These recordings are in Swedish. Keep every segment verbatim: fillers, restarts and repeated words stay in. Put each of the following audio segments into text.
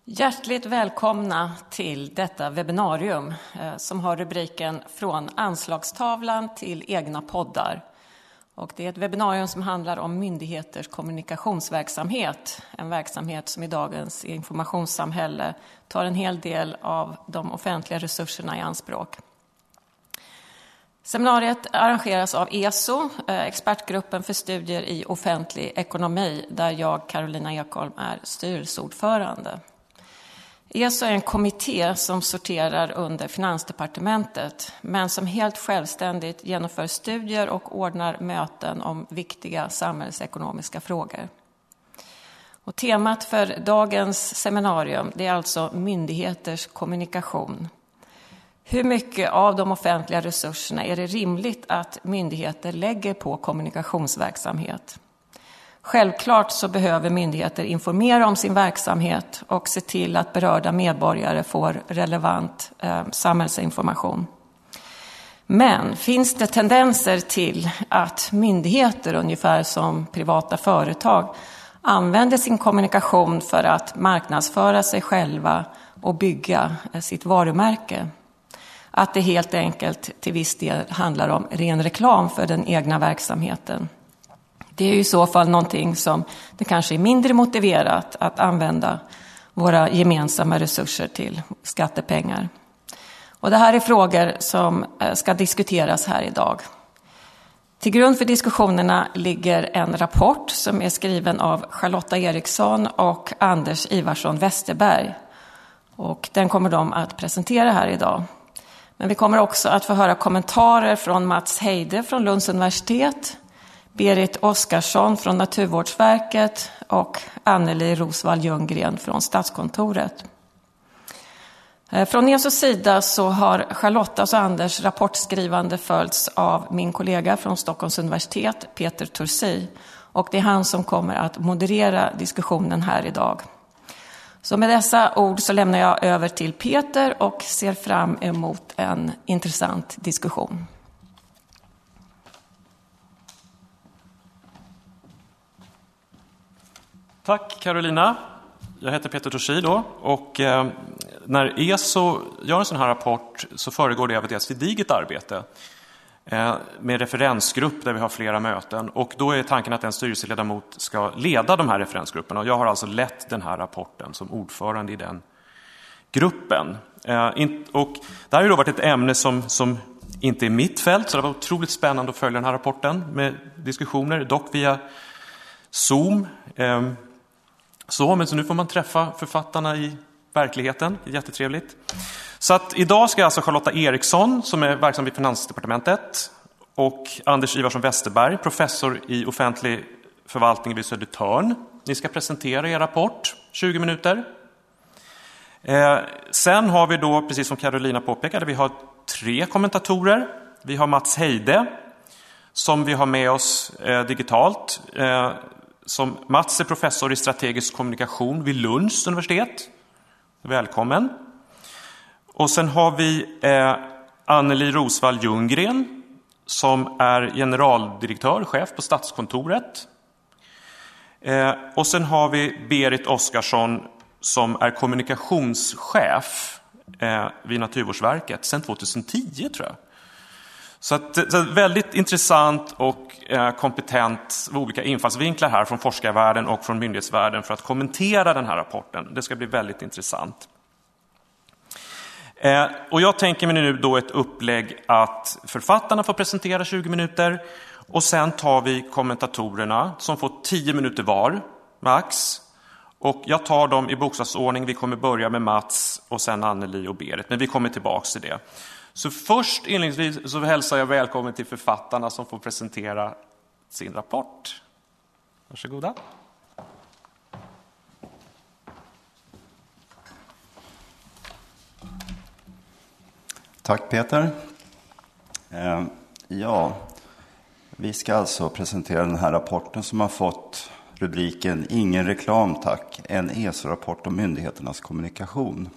Hjärtligt välkomna till detta webbinarium eh, som har rubriken Från anslagstavlan till egna poddar. Och det är ett webbinarium som handlar om myndigheters kommunikationsverksamhet. En verksamhet som i dagens informationssamhälle tar en hel del av de offentliga resurserna i anspråk. Seminariet arrangeras av E S O, expertgruppen för studier i offentlig ekonomi, där jag, Carolina Ekholm, är styrelseordförande. E S O är en kommitté som sorterar under Finansdepartementet, men som helt självständigt genomför studier och ordnar möten om viktiga samhällsekonomiska frågor. Och temat för dagens seminarium det är alltså myndigheters kommunikation. Hur mycket av de offentliga resurserna är det rimligt att myndigheter lägger på kommunikationsverksamhet? Självklart så behöver myndigheter informera om sin verksamhet och se till att berörda medborgare får relevant eh, samhällsinformation. Men finns det tendenser till att myndigheter, ungefär som privata företag, använder sin kommunikation för att marknadsföra sig själva och bygga eh, sitt varumärke? Att det helt enkelt till viss del handlar om ren reklam för den egna verksamheten. Det är ju i så fall någonting som det kanske är mindre motiverat att använda våra gemensamma resurser till, skattepengar. Och det här är frågor som ska diskuteras här idag. Till grund för diskussionerna ligger en rapport som är skriven av Charlotta Eriksson och Anders Ivarsson Westerberg. Och den kommer de att presentera här idag. Men vi kommer också att få höra kommentarer från Mats Heide från Lunds universitet, Berit Oskarsson från Naturvårdsverket och Anneli Rosvall Ljunggren från Statskontoret. Från E S O:s sida så har Charlottas och Anders rapportskrivande följts av min kollega från Stockholms universitet, Peter Tursi. Och det är han som kommer att moderera diskussionen här idag. Så med dessa ord så lämnar jag över till Peter och ser fram emot en intressant diskussion. Tack Carolina. Jag heter Peter Tursi då och eh, när E S O gör en sån här rapport så föregår det av ett ganska gediget arbete eh, med referensgrupp där vi har flera möten och då är tanken att en styrelseledamot ska leda de här referensgrupperna och jag har alltså lett den här rapporten som ordförande i den gruppen. Eh, in, och det här har ju då varit ett ämne som, som inte är mitt fält så det var otroligt spännande att följa den här rapporten med diskussioner, dock via Zoom. Eh, Så, men så nu får man träffa författarna i verkligheten. Det är jättetrevligt. Så att idag ska alltså Charlotta Eriksson, som är verksam vid Finansdepartementet, och Anders Ivarsson Westerberg, professor i offentlig förvaltning vid Södertörn. Ni ska presentera er rapport, tjugo minuter. Eh, sen har vi då, precis som Carolina påpekade, vi har tre kommentatorer. Vi har Mats Heide, som vi har med oss eh, digitalt. Eh, Som Mats är professor i strategisk kommunikation vid Lunds universitet. Välkommen. Och sen har vi eh, Anneli Rosvall Ljunggren som är generaldirektör, chef på Statskontoret. Eh, och sen har vi Berit Oskarsson som är kommunikationschef eh, vid Naturvårdsverket sedan tjugohundratio tror jag. Så, att, så väldigt intressant och eh, kompetent olika infallsvinklar här från forskarvärlden och från myndighetsvärlden för att kommentera den här rapporten. Det ska bli väldigt intressant. Eh, och jag tänker mig nu då ett upplägg att författarna får presentera tjugo minuter och sen tar vi kommentatorerna som får tio minuter var, max. Och jag tar dem i bokstavsordning. Vi kommer börja med Mats och sen Anneli och Berit, men vi kommer tillbaka till det. Så först inledningsvis så hälsar jag välkommen till författarna som får presentera sin rapport. Varsågoda. Tack Peter. Eh, ja, vi ska alltså presentera den här rapporten som har fått rubriken Ingen reklam tack, en E S O-rapport om myndigheternas kommunikation.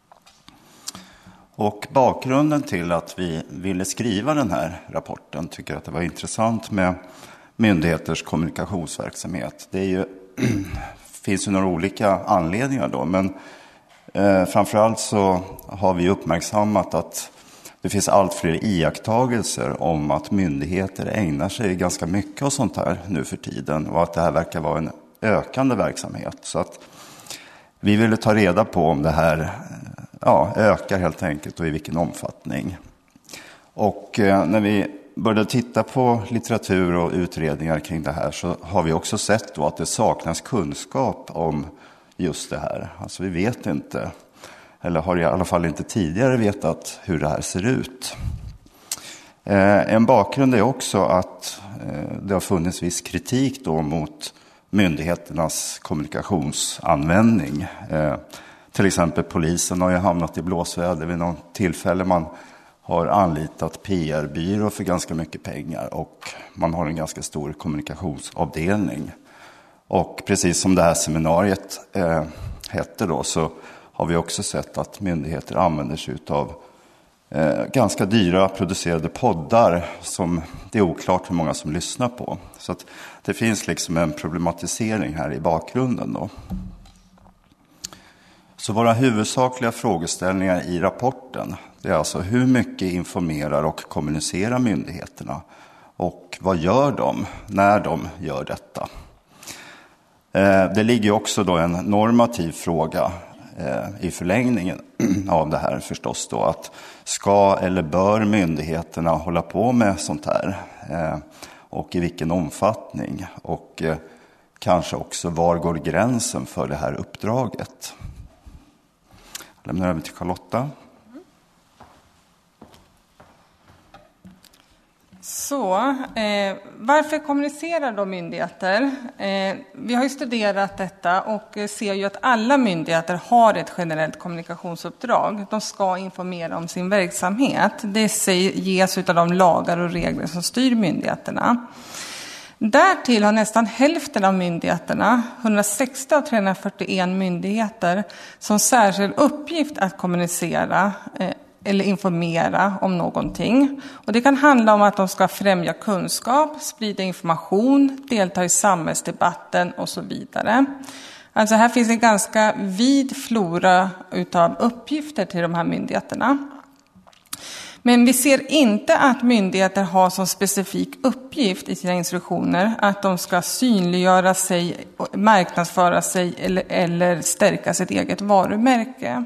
Och bakgrunden till att vi ville skriva den här rapporten tycker att det var intressant med myndigheters kommunikationsverksamhet. Det är ju, finns ju några olika anledningar då, men Eh, framförallt så har vi uppmärksammat att det finns allt fler iakttagelser om att myndigheter ägnar sig ganska mycket av sånt här nu för tiden. Och att det här verkar vara en ökande verksamhet. Så att vi ville ta reda på om det här ja, ökar helt enkelt och i vilken omfattning. Och eh, när vi började titta på litteratur och utredningar kring det här så har vi också sett då att det saknas kunskap om just det här. Alltså vi vet inte, eller har i alla fall inte tidigare vetat hur det här ser ut. Eh, en bakgrund är också att eh, det har funnits viss kritik då mot myndigheternas kommunikationsanvändning. Eh, till exempel polisen har ju hamnat i blåsväder vid något tillfälle. Man har anlitat P R-byrå för ganska mycket pengar och man har en ganska stor kommunikationsavdelning. Och precis som det här seminariet eh, hette då så har vi också sett att myndigheter använder sig av eh, ganska dyra producerade poddar som det är oklart hur många som lyssnar på. Så att det finns liksom en problematisering här i bakgrunden då. Så våra huvudsakliga frågeställningar i rapporten det är alltså hur mycket informerar och kommunicerar myndigheterna och vad gör de när de gör detta. Eh, det ligger också då en normativ fråga i förlängningen av det här förstås då att ska eller bör myndigheterna hålla på med sånt här och i vilken omfattning och kanske också var går gränsen för det här uppdraget. Jag lämnar över till Charlotta. Så, eh, varför kommunicerar då myndigheter? Eh, vi har ju studerat detta och ser ju att alla myndigheter har ett generellt kommunikationsuppdrag. De ska informera om sin verksamhet. Det ges av de lagar och regler som styr myndigheterna. Därtill har nästan hälften av myndigheterna, hundrasextio av trehundrafyrtioen myndigheter, som särskild uppgift att kommunicera eh, eller informera om någonting. Och det kan handla om att de ska främja kunskap, sprida information, delta i samhällsdebatten och så vidare. Alltså här finns en ganska vid flora utav uppgifter till de här myndigheterna. Men vi ser inte att myndigheter har som specifik uppgift i sina instruktioner att de ska synliggöra sig, marknadsföra sig eller, eller stärka sitt eget varumärke.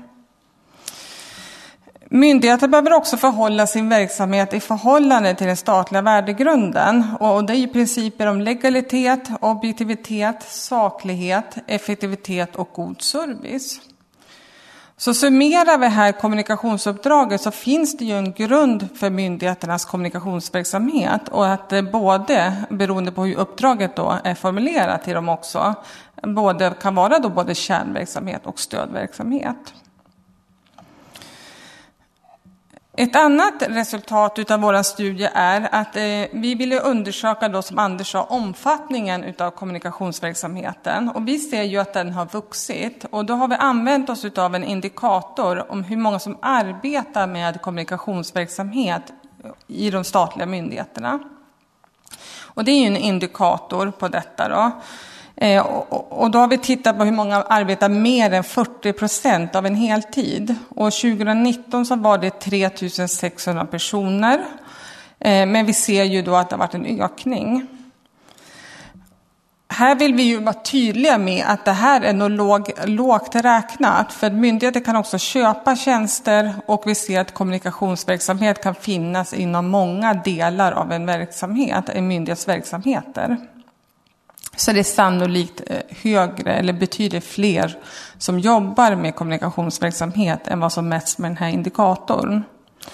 Myndigheter behöver också förhålla sin verksamhet i förhållande till den statliga värdegrunden. Och det är ju principer om legalitet, objektivitet, saklighet, effektivitet och god service. Så summerar vi här kommunikationsuppdraget så finns det ju en grund för myndigheternas kommunikationsverksamhet. Och att det både, beroende på hur uppdraget då är formulerat till dem också, både kan vara då både kärnverksamhet och stödverksamhet. Ett annat resultat av våra studie är att eh, vi ville undersöka då, som Anders sa, omfattningen utav kommunikationsverksamheten. Och vi ser ju att den har vuxit. Och då har vi använt oss av en indikator om hur många som arbetar med kommunikationsverksamhet i de statliga myndigheterna. Och det är ju en indikator på detta då. Eh, och, och då har vi tittat på hur många arbetar mer än fyrtio procent av en heltid. Och tjugonitton så var det tre tusen sexhundra personer. Eh, men vi ser ju då att det har varit en ökning. Här vill vi ju vara tydliga med att det här är nog låg, lågt räknat. För myndigheter kan också köpa tjänster och vi ser att kommunikationsverksamhet kan finnas inom många delar av en verksamhet, en myndighetsverksamheter. Så det är sannolikt högre eller betydligt fler som jobbar med kommunikationsverksamhet än vad som mäts med den här indikatorn.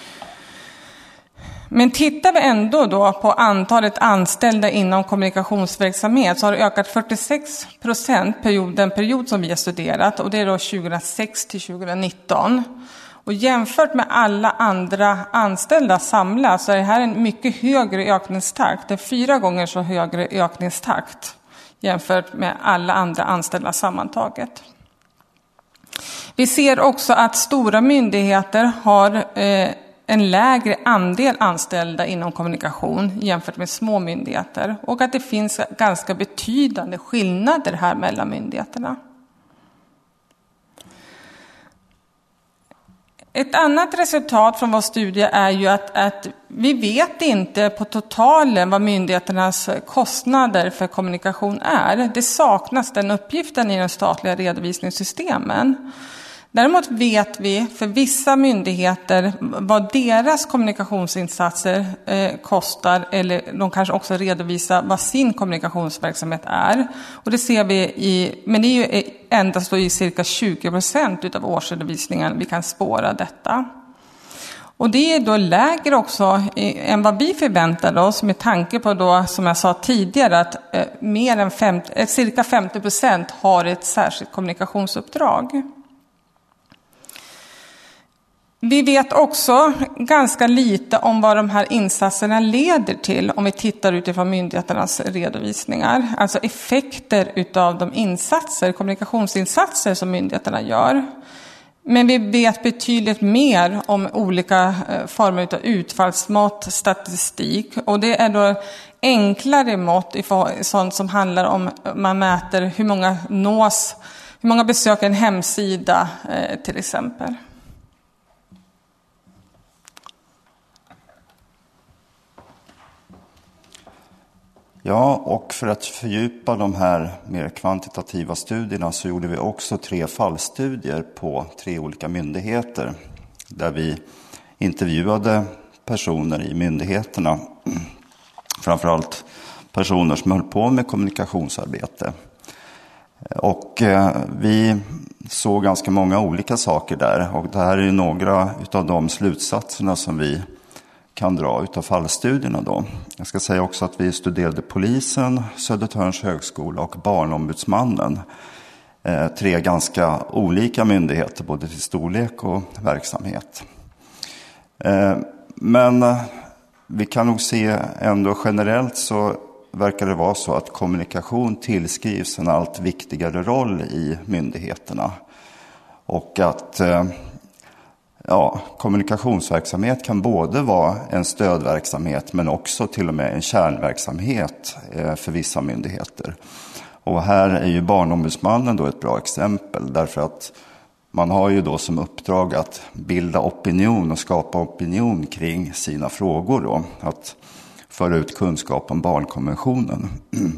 Men tittar vi ändå då på antalet anställda inom kommunikationsverksamhet så har det ökat fyrtiosex procent perioden period som vi har studerat och det är då tjugohundrasex till tjugonitton. Och jämfört med alla andra anställda samlat så är det här en mycket högre ökningstakt, en fyra gånger så högre ökningstakt jämfört med alla andra anställda sammantaget. Vi ser också att stora myndigheter har eh, en lägre andel anställda inom kommunikation jämfört med små myndigheter och att det finns ganska betydande skillnader här mellan myndigheterna. Ett annat resultat från vår studie är ju att, att vi vet inte på totalen vad myndigheternas kostnader för kommunikation är. Det saknas den uppgiften i de statliga redovisningssystemen. Däremot vet vi för vissa myndigheter vad deras kommunikationsinsatser eh, kostar, eller de kanske också redovisar vad sin kommunikationsverksamhet är. Och det ser vi i, men det är ju endast då i cirka tjugo procent av årsredovisningen vi kan spåra detta. Och det är då lägre också än vad vi förväntade oss, med tanke på då, som jag sa tidigare, att eh, mer än femtio, eh, cirka femtio procent har ett särskilt kommunikationsuppdrag. Vi vet också ganska lite om vad de här insatserna leder till om vi tittar utifrån myndigheternas redovisningar. Alltså effekter utav de insatser, kommunikationsinsatser som myndigheterna gör. Men vi vet betydligt mer om olika former av utfallsmått, statistik. Och det är då enklare mått i sånt som handlar om, man mäter hur många nås, hur många besöker en hemsida till exempel. Ja, och för att fördjupa de här mer kvantitativa studierna så gjorde vi också tre fallstudier på tre olika myndigheter. Där vi intervjuade personer i myndigheterna, framförallt personer som höll på med kommunikationsarbete. Och vi såg ganska många olika saker där, och det här är ju några av de slutsatserna som vi kan dra utav fallstudierna då. Jag ska säga också att vi studerade polisen, Södertörns högskola och Barnombudsmannen. Eh, tre ganska olika myndigheter, både till storlek och verksamhet. Eh, men eh, vi kan nog se ändå generellt så verkar det vara så att kommunikation tillskrivs en allt viktigare roll i myndigheterna. Och att eh, Ja, kommunikationsverksamhet kan både vara en stödverksamhet men också till och med en kärnverksamhet för vissa myndigheter. Och här är ju Barnombudsmannen då ett bra exempel, därför att man har ju då som uppdrag att bilda opinion och skapa opinion kring sina frågor då, att föra ut kunskap om barnkonventionen.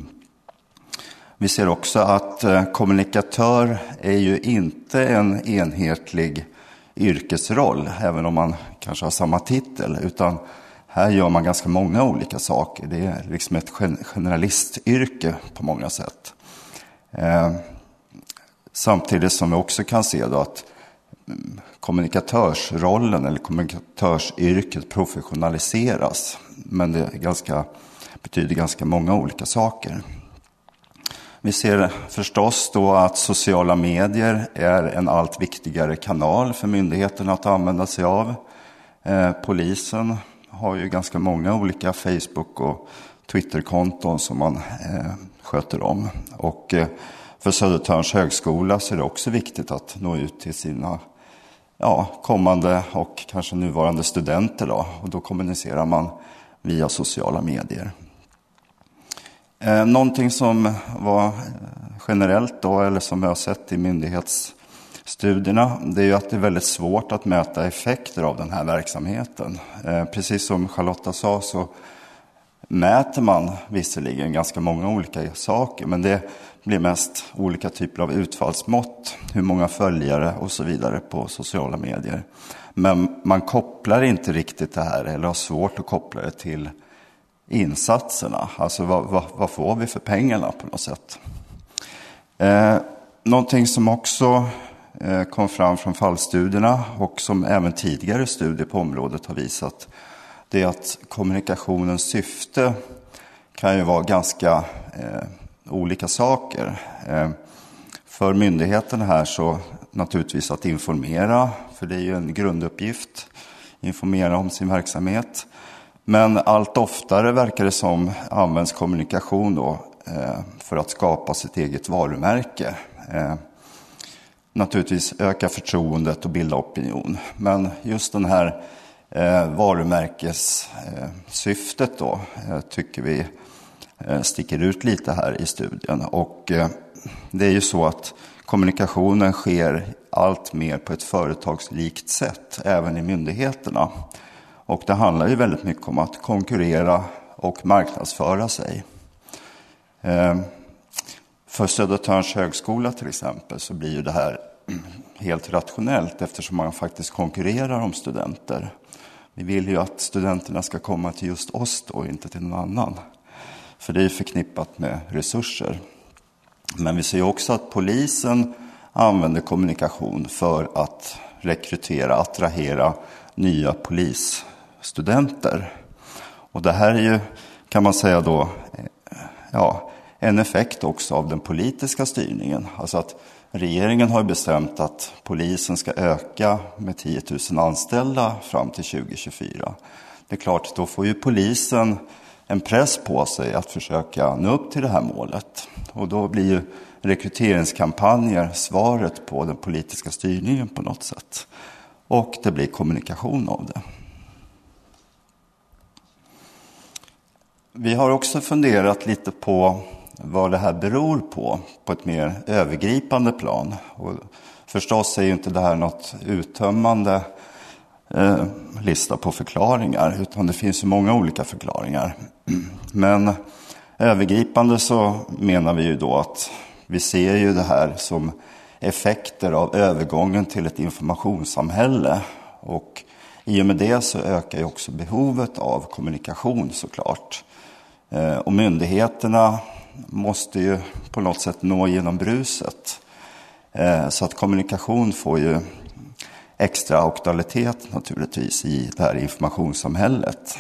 Vi ser också att kommunikatör är ju inte en enhetlig yrkesroll, även om man kanske har samma titel, utan här gör man ganska många olika saker. Det är liksom ett generalistyrke på många sätt. Eh, samtidigt som vi också kan se då att kommunikatörsrollen eller kommunikatörsyrket professionaliseras, men det är ganska, betyder ganska många olika saker. Vi ser förstås då att sociala medier är en allt viktigare kanal för myndigheterna att använda sig av. Eh, polisen har ju ganska många olika Facebook- och Twitter-konton som man eh, sköter om. Och eh, för Södertörns högskola så är det också viktigt att nå ut till sina ja, kommande och kanske nuvarande studenter då. Och då kommunicerar man via sociala medier. Eh, någonting som var generellt då, eller som jag har sett i myndighetsstudierna, det är ju att det är väldigt svårt att mäta effekter av den här verksamheten. Eh, precis som Charlotta sa så mäter man visserligen ganska många olika saker, men det blir mest olika typer av utfallsmått, hur många följare och så vidare på sociala medier. Men man kopplar inte riktigt det här, eller har svårt att koppla det till insatserna. Alltså vad, vad, vad får vi för pengarna på något sätt? Eh, någonting som också eh, kom fram från fallstudierna och som även tidigare studier på området har visat, det är att kommunikationens syfte kan ju vara ganska eh, olika saker. Eh, för myndigheten här så naturligtvis att informera, för det är ju en grunduppgift, informera om sin verksamhet. Men allt oftare verkar det som används kommunikation då, eh, för att skapa sitt eget varumärke. Eh, naturligtvis öka förtroendet och bilda opinion. Men just den här eh, varumärkessyftet då eh, tycker vi eh, sticker ut lite här i studien. Och eh, det är ju så att kommunikationen sker allt mer på ett företagslikt sätt, även i myndigheterna. Och det handlar ju väldigt mycket om att konkurrera och marknadsföra sig. För Södertörns högskola till exempel så blir ju det här helt rationellt eftersom man faktiskt konkurrerar om studenter. Vi vill ju att studenterna ska komma till just oss då, inte till någon annan. För det är förknippat med resurser. Men vi ser ju också att polisen använder kommunikation för att rekrytera, attrahera nya polisstudenter. Och det här är ju, kan man säga då, ja, en effekt också av den politiska styrningen. Alltså att regeringen har bestämt att polisen ska öka med tio tusen anställda fram till tjugo tjugofyra. Det är klart, då får ju polisen en press på sig att försöka nå upp till det här målet. Och då blir ju rekryteringskampanjer svaret på den politiska styrningen på något sätt. Och det blir kommunikation av det. Vi har också funderat lite på vad det här beror på, på ett mer övergripande plan. Och förstås är ju inte det här något uttömmande eh, lista på förklaringar, utan det finns ju många olika förklaringar. Men övergripande så menar vi ju då att vi ser ju det här som effekter av övergången till ett informationssamhälle. Och i och med det så ökar ju också behovet av kommunikation såklart. Eh, och myndigheterna måste ju på något sätt nå genom bruset. Eh, så att kommunikation får ju extra aktualitet naturligtvis i det här informationssamhället.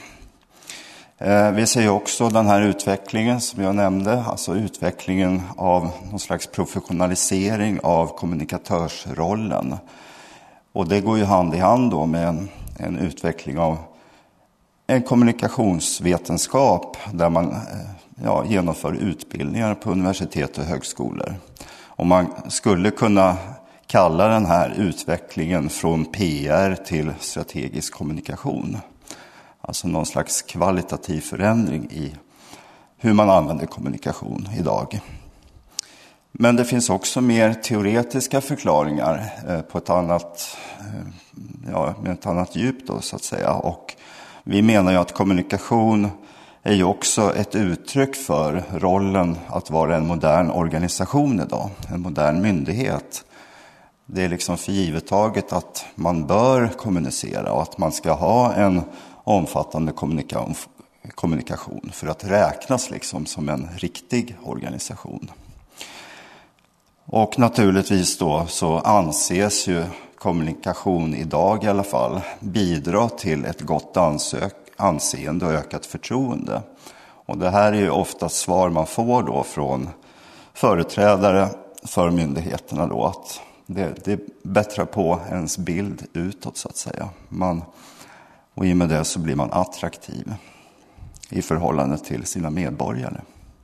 Eh, vi ser ju också den här utvecklingen som jag nämnde, alltså utvecklingen av någon slags professionalisering av kommunikatörsrollen. Och det går ju hand i hand då med en, en utveckling av en kommunikationsvetenskap där man ja, genomför utbildningar på universitet och högskolor. Och man skulle kunna kalla den här utvecklingen från P R till strategisk kommunikation. Alltså någon slags kvalitativ förändring i hur man använder kommunikation idag. Men det finns också mer teoretiska förklaringar på ett annat, ja, med ett annat djup då, så att säga. Och vi menar ju att kommunikation är ju också ett uttryck för rollen att vara en modern organisation idag, en modern myndighet. Det är liksom förgivettaget att man bör kommunicera och att man ska ha en omfattande kommunikation, kommunikation för att räknas liksom som en riktig organisation. Och naturligtvis då så anses ju kommunikation idag i alla fall bidra till ett gott ansök, anseende och ökat förtroende. Och det här är ju ofta svar man får då från företrädare för myndigheterna då, att det, det bättrar på ens bild utåt så att säga. Man, och i och med det så blir man attraktiv i förhållande till sina medborgare.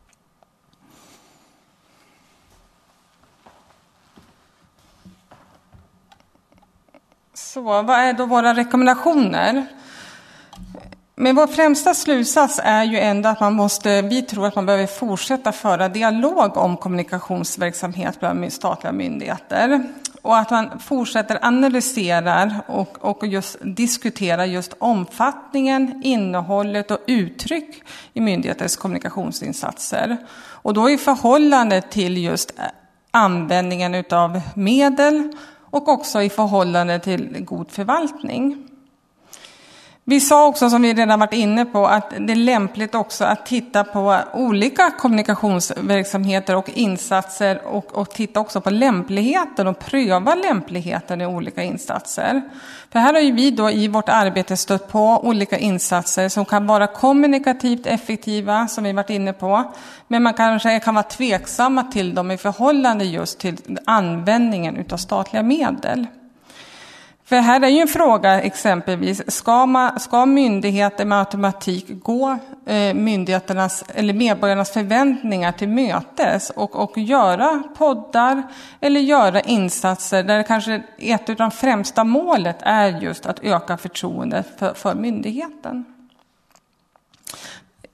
Så vad är då våra rekommendationer? Men vår främsta slutsats är ju ändå att man måste, vi tror att man behöver fortsätta föra dialog om kommunikationsverksamhet bland statliga myndigheter. Och att man fortsätter analysera och, och just diskutera just omfattningen, innehållet och uttryck i myndigheters kommunikationsinsatser. Och då i förhållande till just användningen av medel och också i förhållande till god förvaltning. Vi sa också, som vi redan varit inne på, att det är lämpligt också att titta på olika kommunikationsverksamheter och insatser och, och titta också på lämpligheten och pröva lämpligheten i olika insatser. För här har ju vi då i vårt arbete stött på olika insatser som kan vara kommunikativt effektiva, som vi varit inne på, men man kanske kan vara tveksamma till dem i förhållande just till användningen av statliga medel. För här är ju en fråga exempelvis, ska, man, ska myndigheter med automatik gå eh, myndigheternas eller medborgarnas förväntningar till mötes och, och göra poddar eller göra insatser där kanske ett av de främsta målet är just att öka förtroendet för, för myndigheten.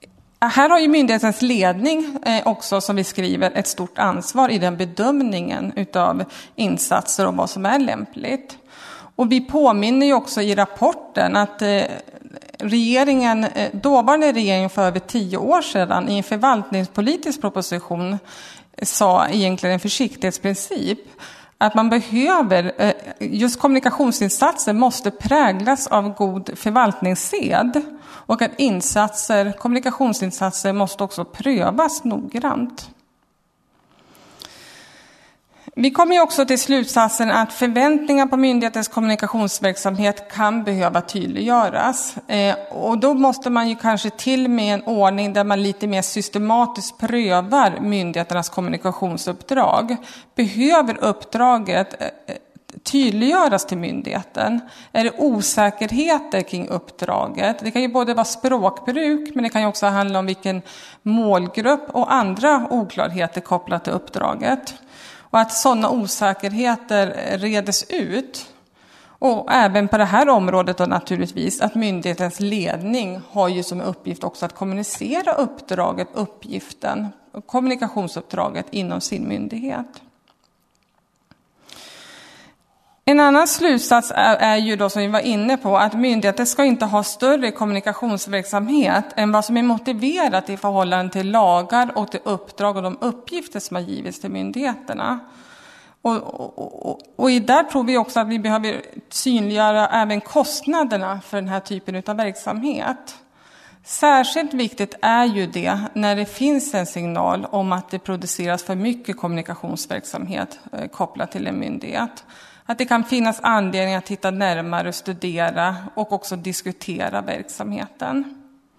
Här har ju myndighetens ledning också, som vi skriver, ett stort ansvar i den bedömningen utav insatser och vad som är lämpligt. Och vi påminner ju också i rapporten att regeringen, dåvarande regeringen för över tio år sedan i en förvaltningspolitisk proposition sa egentligen en försiktighetsprincip. Att man behöver, just kommunikationsinsatser måste präglas av god förvaltningssed. Och att insatser, kommunikationsinsatser måste också prövas noggrant. Vi kommer ju också till slutsatsen att förväntningar på myndighetens kommunikationsverksamhet kan behöva tydliggöras. Eh, och då måste man ju kanske till med en ordning där man lite mer systematiskt prövar myndigheternas kommunikationsuppdrag. Behöver uppdraget eh, tydliggöras till myndigheten? Är det osäkerheter kring uppdraget? Det kan ju både vara språkbruk, men det kan ju också handla om vilken målgrupp och andra oklarheter kopplat till uppdraget. Och att sådana osäkerheter redes ut. Och även på det här området då naturligtvis att myndighetens ledning har ju som uppgift också att kommunicera uppdraget, uppgiften, kommunikationsuppdraget inom sin myndighet. En annan slutsats är, är ju då, som vi var inne på, att myndigheter ska inte ha större kommunikationsverksamhet än vad som är motiverat i förhållande till lagar och till uppdrag och de uppgifter som har givits till myndigheterna. Och, och, och, och i där tror vi också att vi behöver synliggöra även kostnaderna för den här typen av verksamhet. Särskilt viktigt är ju det när det finns en signal om att det produceras för mycket kommunikationsverksamhet eh, kopplat till en myndighet. Att det kan finnas anledning att titta närmare, studera och också diskutera verksamheten.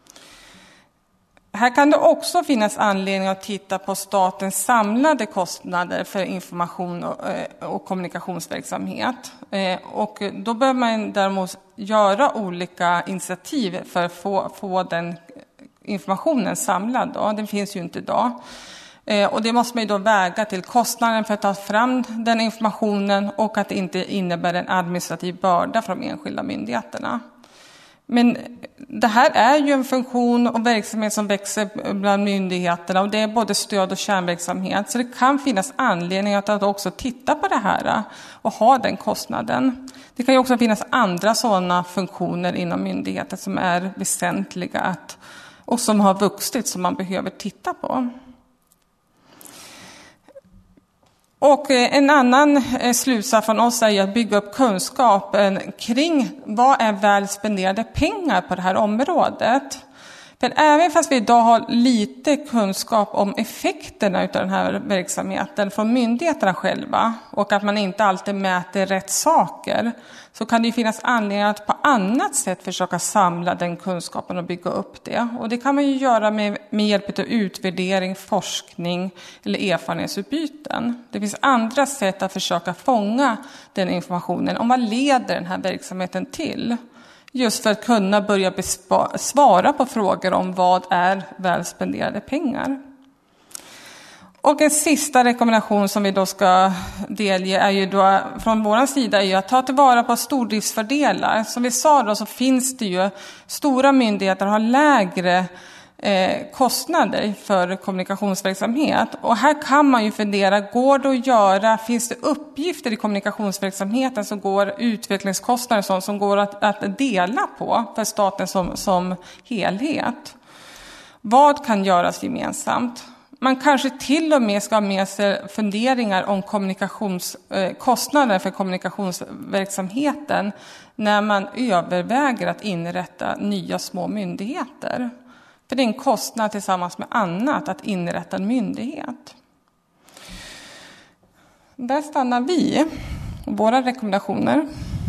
Här kan det också finnas anledning att titta på statens samlade kostnader för information och, och kommunikationsverksamhet. Och då bör man däremot göra olika initiativ för att få, få den informationen samlad. Då. Den finns ju inte idag. Och det måste man ju då väga till kostnaden för att ta fram den informationen och att det inte innebär en administrativ börda för de enskilda myndigheterna. Men det här är ju en funktion och verksamhet som växer bland myndigheterna och det är både stöd och kärnverksamhet. Så det kan finnas anledning att också titta på det här och ha den kostnaden. Det kan ju också finnas andra sådana funktioner inom myndigheten som är väsentliga att, och som har vuxit som man behöver titta på. Och en annan slutsats från oss är att bygga upp kunskapen kring vad är väl spenderade pengar på det här området. För även fast vi idag har lite kunskap om effekterna av den här verksamheten från myndigheterna själva och att man inte alltid mäter rätt saker, så kan det ju finnas anledning att på annat sätt försöka samla den kunskapen och bygga upp det. Och det kan man ju göra med, med hjälp av utvärdering, forskning eller erfarenhetsutbyten. Det finns andra sätt att försöka fånga den informationen om vad leder den här verksamheten till. Just för att kunna börja bespa- svara på frågor om vad är väl spenderade pengar. Och en sista rekommendation som vi då ska delge är ju då från vår sida är ju att ta tillvara på stordriftsfördelar. Som vi sa då så finns det ju stora myndigheter har lägre eh, kostnader för kommunikationsverksamhet. Och här kan man ju fundera, går det att göra, finns det uppgifter i kommunikationsverksamheten som går utvecklingskostnader sånt som går att, att dela på för staten som, som helhet? Vad kan göras gemensamt? Man kanske till och med ska ha med sig funderingar om kommunikations, eh, kostnader för kommunikationsverksamheten när man överväger att inrätta nya små myndigheter. För det är en kostnad tillsammans med annat att inrätta en myndighet. Där stannar vi. Våra rekommendationer.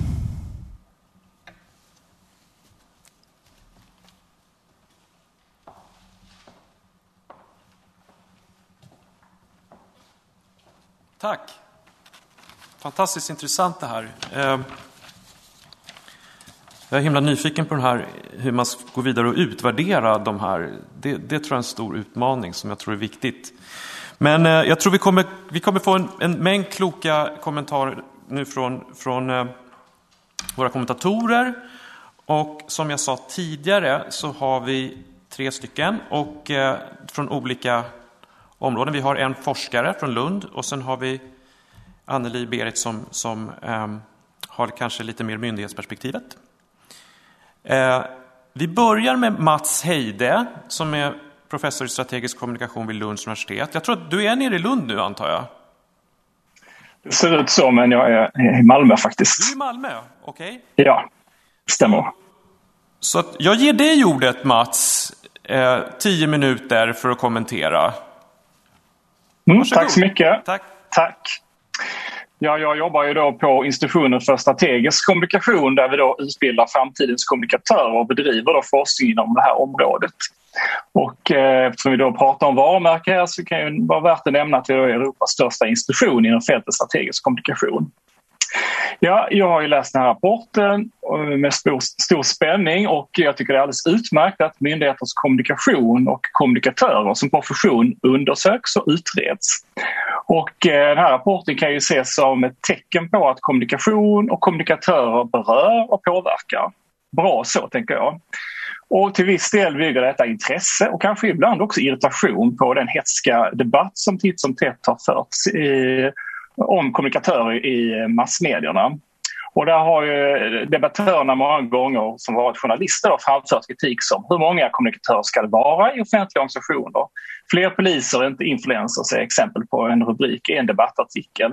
Tack. Fantastiskt intressant det här. Jag är himla nyfiken på den här, hur man går vidare och utvärdera de här. Det, det tror jag är en stor utmaning som jag tror är viktigt. Men jag tror vi kommer, vi kommer få en, en mängd kloka kommentarer nu från, från våra kommentatorer. Och som jag sa tidigare så har vi tre stycken och eh, från olika områden. Vi har en forskare från Lund och sen har vi Anneli Berit som, som eh, har kanske lite mer myndighetsperspektivet. Eh, vi börjar med Mats Heide som är professor i strategisk kommunikation vid Lunds universitet. Jag tror att du är nere i Lund nu, antar jag. Det ser ut så, men jag är i Malmö faktiskt. Du är i Malmö, okej. Okay. Ja, stämmer. Så att jag ger dig ordet, Mats, eh, tio minuter för att kommentera. Mm, tack så mycket. Tack. Tack. Ja, jag jobbar ju då på Institutionen för strategisk kommunikation där vi då utbildar framtidens kommunikatörer och bedriver då forskning inom det här området. Och eh, eftersom vi då pratar om varumärke här så kan det vara värt att nämna att vi är Europas största institution inom fältet strategisk kommunikation. Ja, jag har ju läst den här rapporten med stor, stor spänning och jag tycker det är alldeles utmärkt att myndigheters kommunikation och kommunikatörer som profession undersöks och utreds. Och eh, den här rapporten kan ju ses som ett tecken på att kommunikation och kommunikatörer berör och påverkar. Bra så, tänker jag. Och till viss del bygger detta intresse och kanske ibland också irritation på den hetska debatt som titt som tätt har förts i, om kommunikatörer i massmedierna. Och där har ju debattörerna många gånger som varit journalister och framfört kritik som hur många kommunikatörer ska det vara i offentliga organisationer. Fler poliser, inte influencers, är exempel på en rubrik i en debattartikel.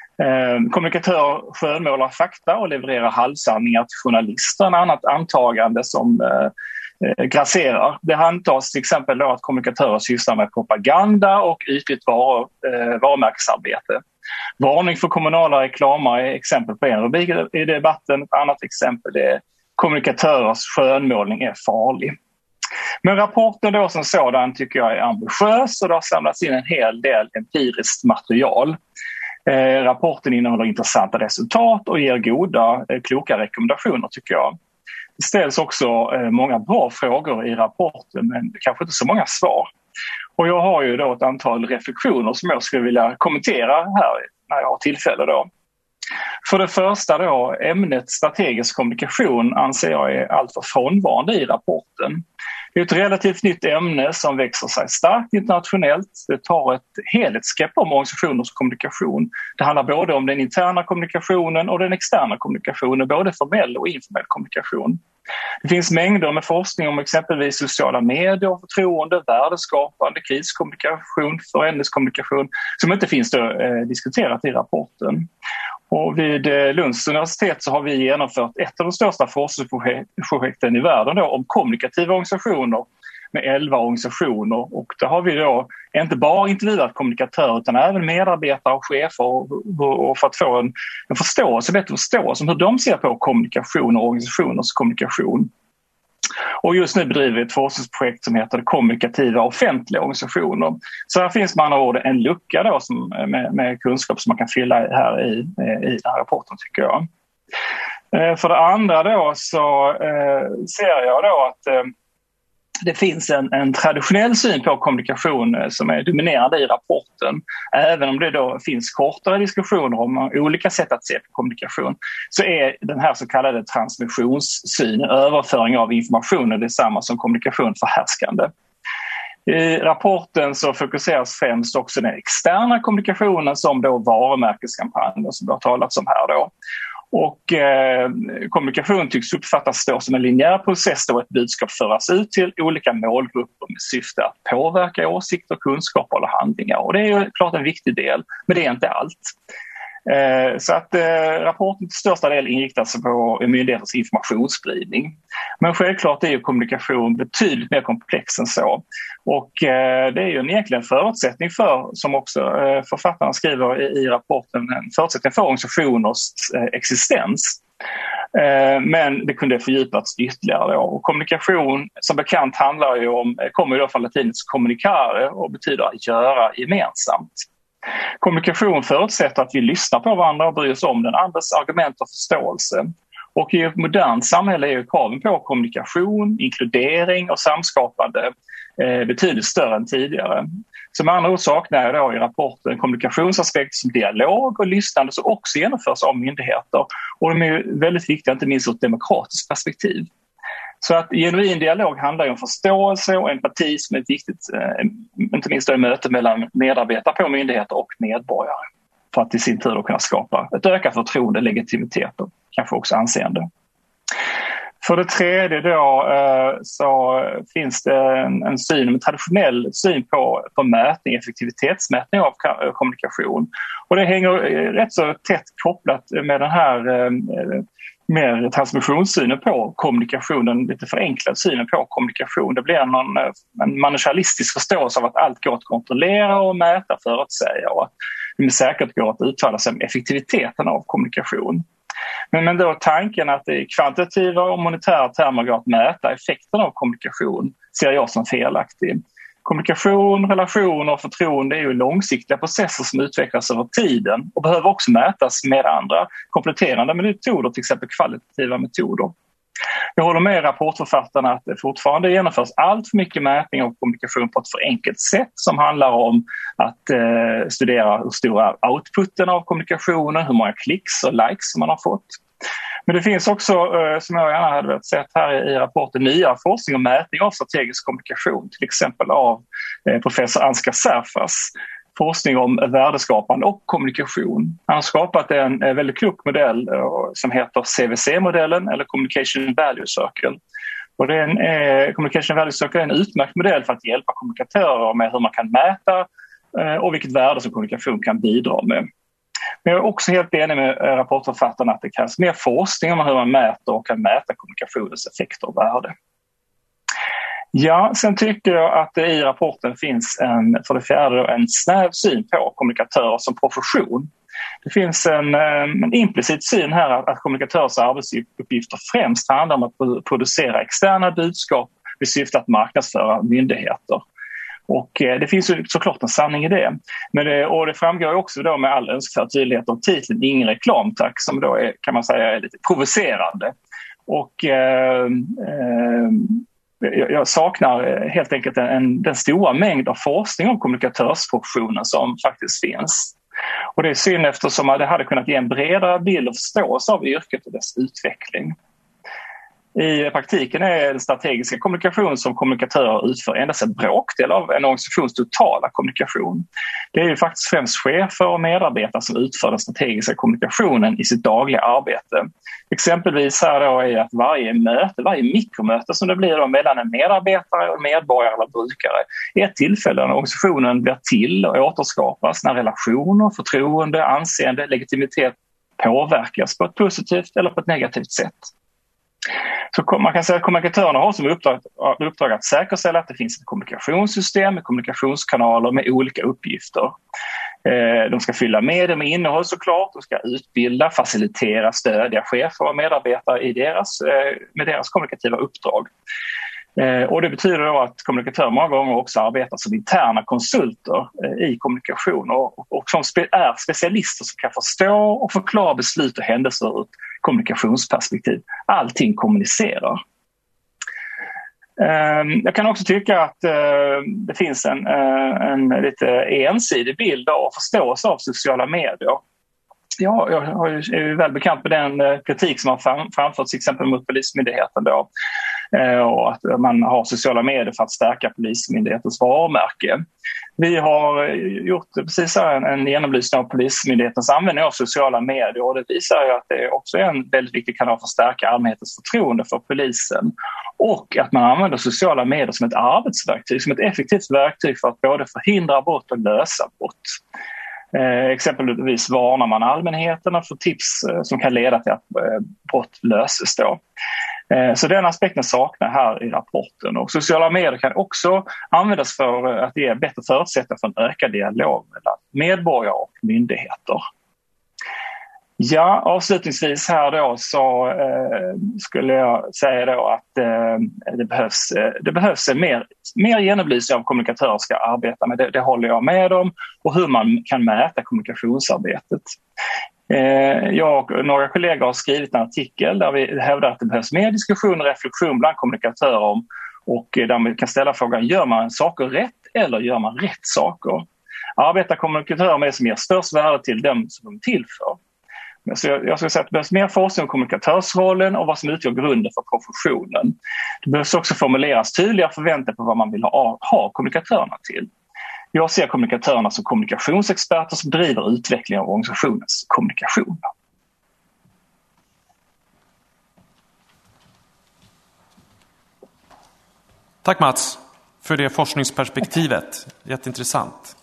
Eh, kommunikatörer skönmålar fakta och levererar halvsanningar till journalister, en annat antagande som eh, grasserar. Det antas till exempel då att kommunikatörer sysslar med propaganda och ytligt var, eh, varumärkesarbete. Varning för kommunala reklamar är exempel på en rubrik i debatten. Ett annat exempel är kommunikatörers skönmålning är farlig. Men rapporten då som sådan tycker jag är ambitiös och det har samlats in en hel del empiriskt material. Eh, rapporten innehåller intressanta resultat och ger goda, eh, kloka rekommendationer tycker jag. Det ställs också eh, många bra frågor i rapporten men kanske inte så många svar. Och jag har ju då ett antal reflektioner som jag skulle vilja kommentera här när jag har tillfälle då. För det första då, ämnet strategisk kommunikation anser jag är alltför frånvarande i rapporten. Det är ett relativt nytt ämne som växer sig starkt internationellt. Det tar ett helhetsgrepp om organisationers kommunikation. Det handlar både om den interna kommunikationen och den externa kommunikationen, både formell och informell kommunikation. Det finns mängder med forskning om exempelvis sociala medier, förtroende, värdeskapande, kriskommunikation, förändringskommunikation som inte finns då, eh, diskuterat i rapporten. Och vid Lunds universitet så har vi genomfört ett av de största forskningsprojekten i världen då, om kommunikativa organisationer med elva organisationer. Och där har vi då inte bara intervjuat kommunikatörer utan även medarbetare och chefer och, och, och för att få en, en förståelse, bättre förståelse om hur de ser på kommunikation och organisationers kommunikation. Och just nu bedriver vi ett forskningsprojekt som heter kommunikativa offentliga organisationer. Så här finns med andra ord en lucka då som, med, med kunskap som man kan fylla här i, i den här rapporten tycker jag. Eh, för det andra då så eh, ser jag då att eh, det finns en, en traditionell syn på kommunikation som är dominerande i rapporten. Även om det då finns kortare diskussioner om olika sätt att se på kommunikation så är den här så kallade transmissionssynen, överföring av information, detsamma som kommunikation förhärskande. I rapporten så fokuseras främst också den externa kommunikationen som då varumärkeskampanjer som det har talats om här då. Och eh, kommunikation tycks uppfattas då som en linjär process då ett budskap föras ut till olika målgrupper med syfte att påverka åsikter, kunskaper eller handlingar. Och det är ju klart en viktig del, men det är inte allt. Eh, så att eh, rapporten till största del inriktar sig på myndigheters informationsspridning. Men självklart är ju kommunikation betydligt mer komplex än så. Och eh, det är ju en egentligen förutsättning för, som också eh, författarna skriver i, i rapporten, en förutsättning för organisationers eh, existens. Eh, men det kunde fördjupats ytterligare då. Och kommunikation som bekant handlar ju om, kommer ju då från latinets communicare och betyder att göra gemensamt. Kommunikation förutsätter att vi lyssnar på varandra och bryr oss om den andras argument och förståelse. Och i ett modernt samhälle är ju kraven på kommunikation, inkludering och samskapande eh, betydligt större än tidigare. Så med andra ord saknar jag då i rapporten kommunikationsaspekter som dialog och lyssnande som också genomförs av myndigheter. Och de är ju väldigt viktiga, inte minst ur ett demokratiskt perspektiv. Så att genuin dialog handlar ju om förståelse och empati som är viktigt, inte minst i mötet mellan medarbetare på myndigheter och medborgare, för att i sin tur kunna skapa ett ökat förtroende, legitimitet och kanske också anseende. För det tredje då så finns det en, en syn, en traditionell syn på, på mätning, effektivitetsmätning av kommunikation. Och det hänger rätt så tätt kopplat med den här mer transmissionssynen på kommunikation, den lite förenklad synen på kommunikation. Det blir någon, en managerialistisk förståelse av att allt går att kontrollera och mäta, förutsäga, och att det med säkert går att uttala sig om effektiviteten av kommunikation. Men, men då tanken att det är kvantitativa och monetära termer går att mäta effekten av kommunikation ser jag som felaktig. Kommunikation, relationer och förtroende är ju långsiktiga processer som utvecklas över tiden och behöver också mätas med andra kompletterande metoder, till exempel kvalitativa metoder. Jag håller med rapportförfattarna att det fortfarande genomförs allt för mycket mätning av kommunikation på ett för enkelt sätt som handlar om att eh, studera hur stora outputen av kommunikationen, hur många klicks och likes som man har fått. Men det finns också, eh, som jag gärna hade sett här i rapporten, nya forskning och mätning av strategisk kommunikation, till exempel av eh, professor Ansgar Serfas forskning om värdeskapande och kommunikation. Han har skapat en, en väldigt klok modell uh, som heter C V C-modellen eller Communication Value Circle. Och det är en, eh, Communication Value Circle är en utmärkt modell för att hjälpa kommunikatörer med hur man kan mäta uh, och vilket värde som kommunikation kan bidra med. Men jag är också helt enig med rapportförfattarna att det krävs mer forskning om hur man mäter och kan mäta kommunikationens effekter och värde. Ja, sen tycker jag att det i rapporten finns en, för det fjärde en snäv syn på kommunikatörer som profession. Det finns en, en implicit syn här att, att kommunikatörers arbetsuppgifter främst handlar om att producera externa budskap i syfte att marknadsföra myndigheter. Och eh, det finns ju såklart en sanning i det. Men det, och det framgår också då med all önskvärd tydlighet av titeln Ingen reklam tack, som då är, kan man säga, är lite provocerande. Och eh, eh, jag saknar helt enkelt en, den stora mängd av forskning om kommunikatörsprofessionen som faktiskt finns. Och det är synd eftersom det hade kunnat ge en bredare bild och förståelse av yrket och dess utveckling. I praktiken är den strategiska kommunikation som kommunikatörer utför endast en bråkdel av en organisations totala kommunikation. Det är ju faktiskt främst chefer och medarbetare som utför den strategiska kommunikationen i sitt dagliga arbete. Exempelvis här då är att varje möte, varje mikromöte som det blir då mellan en medarbetare, medborgare eller brukare är ett tillfälle när organisationen blir till och återskapas, när relationer, förtroende, anseende, legitimitet påverkas på ett positivt eller på ett negativt sätt. Så man kan säga att kommunikatörerna har som uppdrag, uppdrag att säkerställa att det finns ett kommunikationssystem med kommunikationskanaler med olika uppgifter. De ska fylla med med innehåll såklart, de ska utbilda, facilitera, stödja chefer och medarbetare i deras, med deras kommunikativa uppdrag. Och det betyder då att kommunikatörer många gånger också arbetar som interna konsulter i kommunikation och, och som spe, är specialister som kan förstå och förklara beslut och händelser ur ett kommunikationsperspektiv. Allting kommunicerar. Jag kan också tycka att det finns en, en lite ensidig bild och förståelse av sociala medier. Ja, jag är väl bekant med den kritik som har framförts till exempel mot Polismyndigheten då. Och att man har sociala medier för att stärka Polismyndighetens varumärke. Vi har gjort precis en, en genomlysning av Polismyndighetens användning av sociala medier och det visar ju att det också är en väldigt viktig kanal för att stärka allmänhetens förtroende för polisen och att man använder sociala medier som ett arbetsverktyg, som ett effektivt verktyg för att både förhindra brott och lösa brott. Eh, exempelvis varnar man allmänheten för tips eh, som kan leda till att eh, brott löses då. Så den aspekten saknar här i rapporten. Och sociala medier kan också användas för att ge bättre förutsättningar för en ökad dialog mellan medborgare och myndigheter. Ja, avslutningsvis här då så eh, skulle jag säga då att eh, det behövs, eh, det behövs en mer, mer genomlysning av kommunikatörer ska arbeta med. Det, det håller jag med om och hur man kan mäta kommunikationsarbetet. Jag och några kollegor har skrivit en artikel där vi hävdar att det behövs mer diskussion och reflektion bland kommunikatörer om och där man kan ställa frågan, gör man saker rätt eller gör man rätt saker? Arbetar kommunikatörer med det som ger störst värde till dem som de tillför? Så jag, jag skulle säga att det behövs mer forskning om kommunikatörsrollen och vad som utgör grunden för professionen. Det behövs också formuleras tydliga förväntningar på vad man vill ha, ha kommunikatörerna till. Jag ser kommunikatörerna som kommunikationsexperter som driver utvecklingen av organisationens kommunikation. Tack Mats för det forskningsperspektivet. Jätteintressant.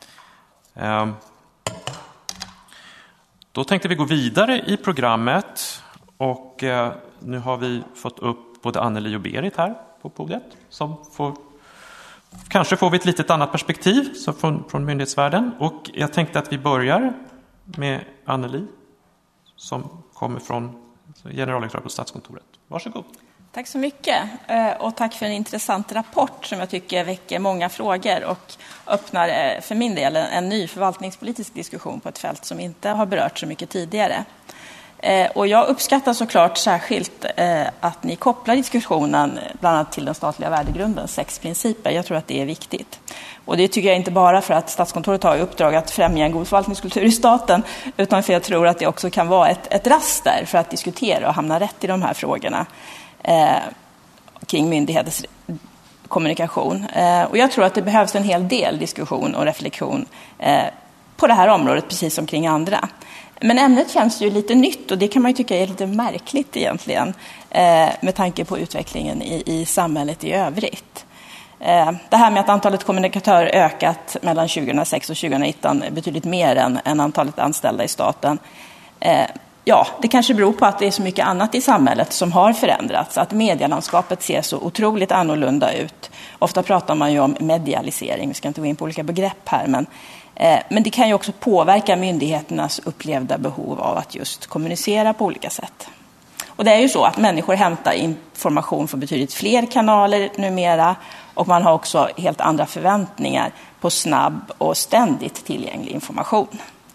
Då tänkte vi gå vidare i programmet och nu har vi fått upp både Anneli och Berit här på podiet som får, kanske får vi ett litet annat perspektiv så från, från myndighetsvärlden. Och jag tänkte att vi börjar med Anneli som kommer från generaldirektör på Statskontoret. Varsågod. Tack så mycket och tack för en intressant rapport som jag tycker väcker många frågor och öppnar för min del en ny förvaltningspolitisk diskussion på ett fält som inte har berört så mycket tidigare. Och jag uppskattar såklart särskilt att ni kopplar diskussionen bland annat till den statliga värdegrundens sex principer. Jag tror att det är viktigt. Och det tycker jag inte bara för att Statskontoret har i uppdrag att främja en god förvaltningskultur i staten, utan för jag tror att det också kan vara ett, ett raster för att diskutera och hamna rätt i de här frågorna eh, kring myndigheters kommunikation. Eh, och jag tror att det behövs en hel del diskussion och reflektion eh, på det här området, precis som kring andra. Men ämnet känns ju lite nytt och det kan man ju tycka är lite märkligt egentligen eh, med tanke på utvecklingen i, i samhället i övrigt. Eh, det här med att antalet kommunikatörer ökat mellan tjugohundrasex och tjugohundranitton är betydligt mer än, än antalet anställda i staten. Eh, ja, det kanske beror på att det är så mycket annat i samhället som har förändrats, att medielandskapet ser så otroligt annorlunda ut. Ofta pratar man ju om medialisering, vi ska inte gå in på olika begrepp här, men Men det kan ju också påverka myndigheternas upplevda behov av att just kommunicera på olika sätt. Och det är ju så att människor hämtar information från betydligt fler kanaler numera. Och man har också helt andra förväntningar på snabb och ständigt tillgänglig information.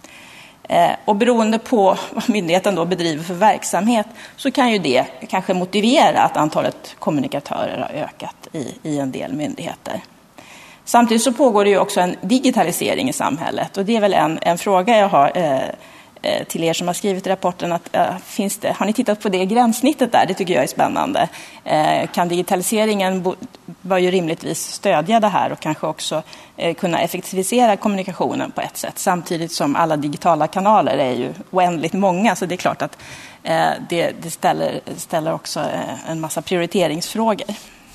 Och beroende på vad myndigheten då bedriver för verksamhet så kan ju det kanske motivera att antalet kommunikatörer har ökat i, i en del myndigheter. Samtidigt så pågår det ju också en digitalisering i samhället och det är väl en, en fråga jag har eh, till er som har skrivit rapporten. Att, eh, finns det, har ni tittat på det gränssnittet där? Det tycker jag är spännande. Eh, kan digitaliseringen bo, bör ju rimligtvis stödja det här och kanske också eh, kunna effektivisera kommunikationen på ett sätt. Samtidigt som alla digitala kanaler är ju oändligt många så det är klart att eh, det, det ställer, ställer också eh, en massa prioriteringsfrågor.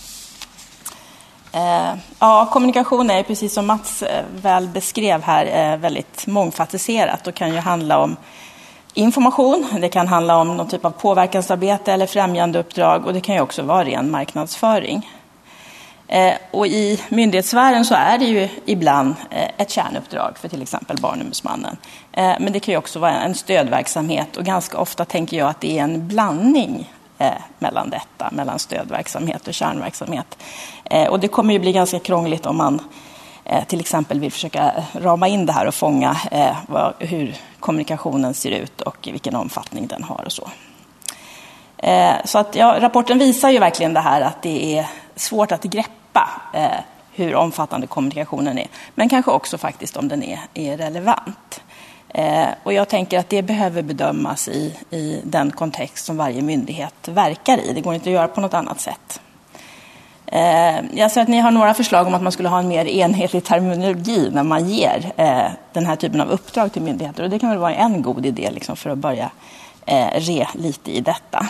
Eh, ja, kommunikation är precis som Mats eh, väl beskrev här eh, väldigt mångfacetterat och kan ju handla om information, det kan handla om någon typ av påverkansarbete eller främjande uppdrag och det kan ju också vara ren marknadsföring. Eh, och i myndighetssfären så är det ju ibland eh, ett kärnuppdrag för till exempel Barnombudsmannen. Eh, men det kan ju också vara en stödverksamhet och ganska ofta tänker jag att det är en blandning mellan detta, mellan stödverksamhet och kärnverksamhet. Eh, och det kommer ju bli ganska krångligt om man eh, till exempel vill försöka rama in det här och fånga eh, vad, hur kommunikationen ser ut och vilken omfattning den har och så. Eh, så att ja, rapporten visar ju verkligen det här att det är svårt att greppa eh, hur omfattande kommunikationen är, men kanske också faktiskt om den är, är relevant. Eh, och jag tänker att det behöver bedömas i, i den kontext som varje myndighet verkar i. Det går inte att göra på något annat sätt. Eh, jag ser att ni har några förslag om att man skulle ha en mer enhetlig terminologi när man ger eh, den här typen av uppdrag till myndigheter. Och det kan väl vara en god idé liksom, för att börja eh, re lite i detta.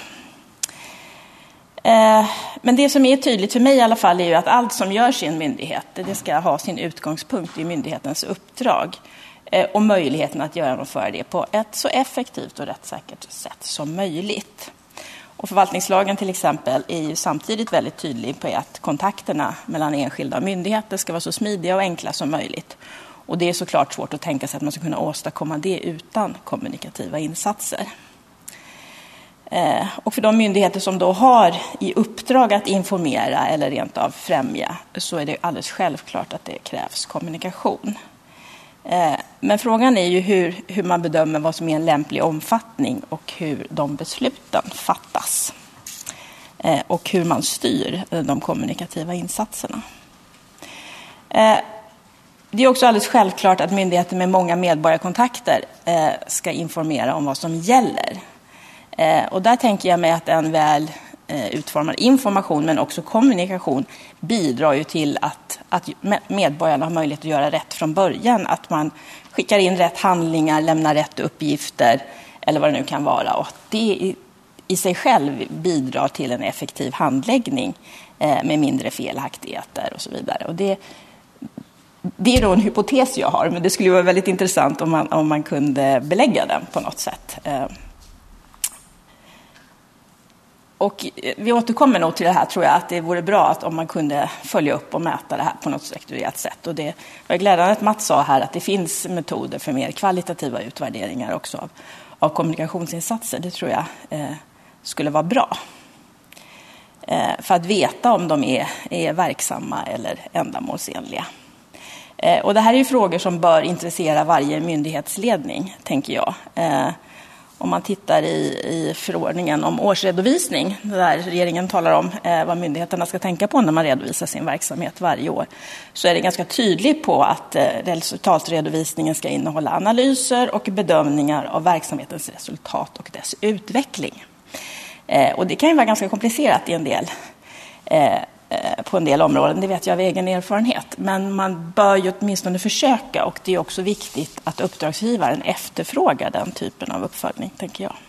Eh, men det som är tydligt för mig i alla fall är ju att allt som görs i en myndighet, det ska ha sin utgångspunkt i myndighetens uppdrag. Och möjligheten att genomföra det på ett så effektivt och rättssäkert sätt som möjligt. Och förvaltningslagen till exempel är ju samtidigt väldigt tydlig på att kontakterna mellan enskilda myndigheter ska vara så smidiga och enkla som möjligt. Och det är såklart svårt att tänka sig att man ska kunna åstadkomma det utan kommunikativa insatser. Och för de myndigheter som då har i uppdrag att informera eller rent av främja så är det alldeles självklart att det krävs kommunikation. Men frågan är ju hur, hur man bedömer vad som är en lämplig omfattning och hur de besluten fattas. Och hur man styr de kommunikativa insatserna. det är också alldeles självklart att myndigheter med många medborgarkontakter eh, ska informera om vad som gäller. Eh, och där tänker jag mig att en väl eh, utformad information men också kommunikation bidrar ju till att, att medborgarna har möjlighet att göra rätt från början. Att man skickar in rätt handlingar, lämnar rätt uppgifter eller vad det nu kan vara. Och det i, i sig själv bidrar till en effektiv handläggning eh, med mindre felaktigheter och så vidare. Och det Det är då en hypotes jag har, men det skulle vara väldigt intressant om man, om man kunde belägga den på något sätt. Och vi återkommer nog till det här, tror jag, att det vore bra att om man kunde följa upp och mäta det här på något strukturerat sätt. Och det var glädjande att Mats sa här att det finns metoder för mer kvalitativa utvärderingar också av, av kommunikationsinsatser. Det tror jag eh, skulle vara bra. Eh, för att veta om de är, är verksamma eller ändamålsenliga. Och det här är ju frågor som bör intressera varje myndighetsledning, tänker jag. Eh, om man tittar i, i förordningen om årsredovisning, där regeringen talar om eh, vad myndigheterna ska tänka på när man redovisar sin verksamhet varje år, så är det ganska tydligt på att eh, resultatredovisningen ska innehålla analyser och bedömningar av verksamhetens resultat och dess utveckling. Eh, och det kan ju vara ganska komplicerat i en del eh, på en del områden, det vet jag av egen erfarenhet. Men man bör ju åtminstone försöka, och det är också viktigt att uppdragsgivaren efterfrågar den typen av uppföljning, tänker jag.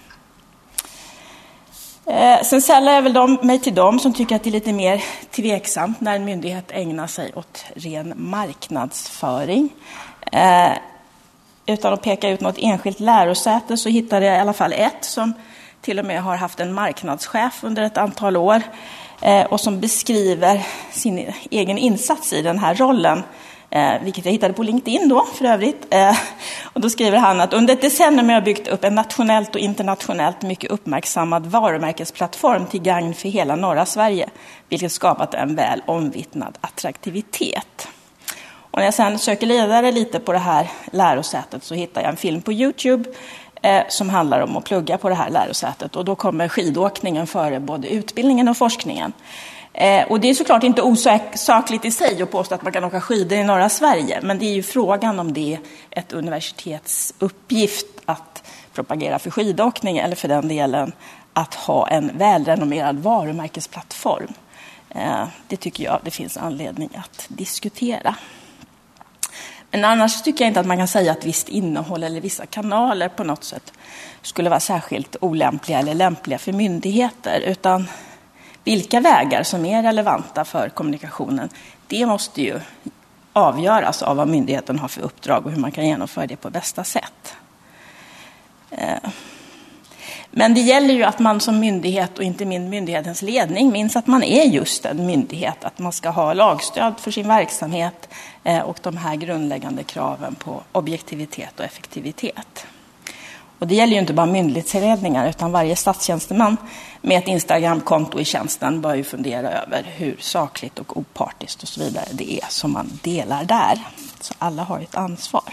Eh, sen sällar jag väl de, mig till dem som tycker att det är lite mer tveksamt när en myndighet ägnar sig åt ren marknadsföring. Eh, utan att peka ut något enskilt lärosäte så hittade jag i alla fall ett som till och med har haft en marknadschef under ett antal år. Och som beskriver sin egen insats i den här rollen, vilket jag hittade på LinkedIn då för övrigt. Och då skriver han att under ett decennium har jag byggt upp en nationellt och internationellt mycket uppmärksammad varumärkesplattform till gagn för hela norra Sverige, vilket skapat en väl omvittnad attraktivitet. Och när jag sedan söker vidare lite på det här lärosätet så hittar jag en film på YouTube som handlar om att plugga på det här lärosätet. Och då kommer skidåkningen före både utbildningen och forskningen. Eh, och det är såklart inte osakligt i sig att påstå att man kan åka skidor i norra Sverige. Men det är ju frågan om det är ett universitets uppgift att propagera för skidåkning, eller för den delen att ha en välrenommerad varumärkesplattform. Eh, det tycker jag det finns anledning att diskutera. Men annars tycker jag inte att man kan säga att visst innehåll eller vissa kanaler på något sätt skulle vara särskilt olämpliga eller lämpliga för myndigheter. Utan vilka vägar som är relevanta för kommunikationen, det måste ju avgöras av vad myndigheten har för uppdrag och hur man kan genomföra det på bästa sätt. Men det gäller ju att man som myndighet, och inte minst myndighetens ledning, minns att man är just en myndighet. Att man ska ha lagstöd för sin verksamhet och de här grundläggande kraven på objektivitet och effektivitet. Och det gäller ju inte bara myndighetsledningar, utan varje statstjänsteman med ett Instagramkonto i tjänsten bör ju fundera över hur sakligt och opartiskt och så vidare det är som man delar där. Så alla har ett ansvar.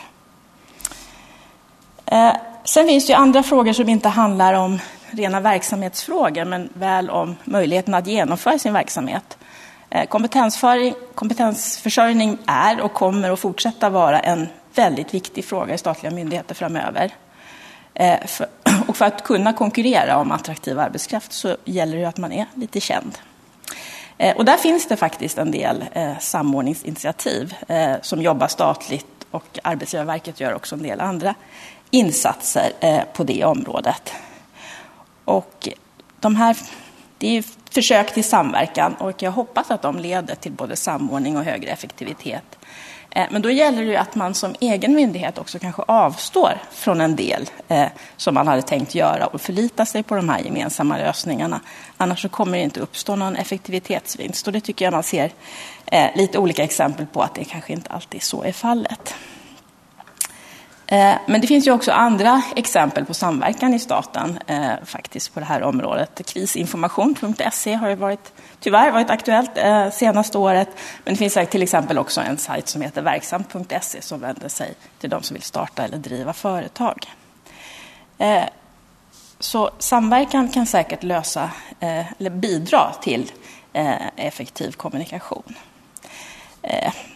Eh, sen finns det ju andra frågor som inte handlar om rena verksamhetsfrågor, men väl om möjligheten att genomföra sin verksamhet. Eh, kompetensförsörjning är och kommer att fortsätta vara en väldigt viktig fråga i statliga myndigheter framöver. Eh, för, och för att kunna konkurrera om attraktiv arbetskraft så gäller det att man är lite känd. Eh, och där finns det faktiskt en del eh, samordningsinitiativ eh, som jobbar statligt, och Arbetsgivarverket gör också en del andra insatser eh, på det området. Och de här, det är försök till samverkan, och jag hoppas att de leder till både samordning och högre effektivitet. Eh, men då gäller det ju att man som egen myndighet också kanske avstår från en del eh, som man hade tänkt göra och förlita sig på de här gemensamma lösningarna. Annars så kommer det inte uppstå någon effektivitetsvinst, och det tycker jag man ser eh, lite olika exempel på att det kanske inte alltid så är fallet. Men det finns ju också andra exempel på samverkan i staten eh, faktiskt på det här området. Krisinformation punkt se har ju varit, tyvärr varit aktuellt eh, senaste året. Men det finns till exempel också en sajt som heter verksam punkt se som vänder sig till de som vill starta eller driva företag. Eh, så samverkan kan säkert lösa eh, eller bidra till eh, effektiv kommunikation. Eh,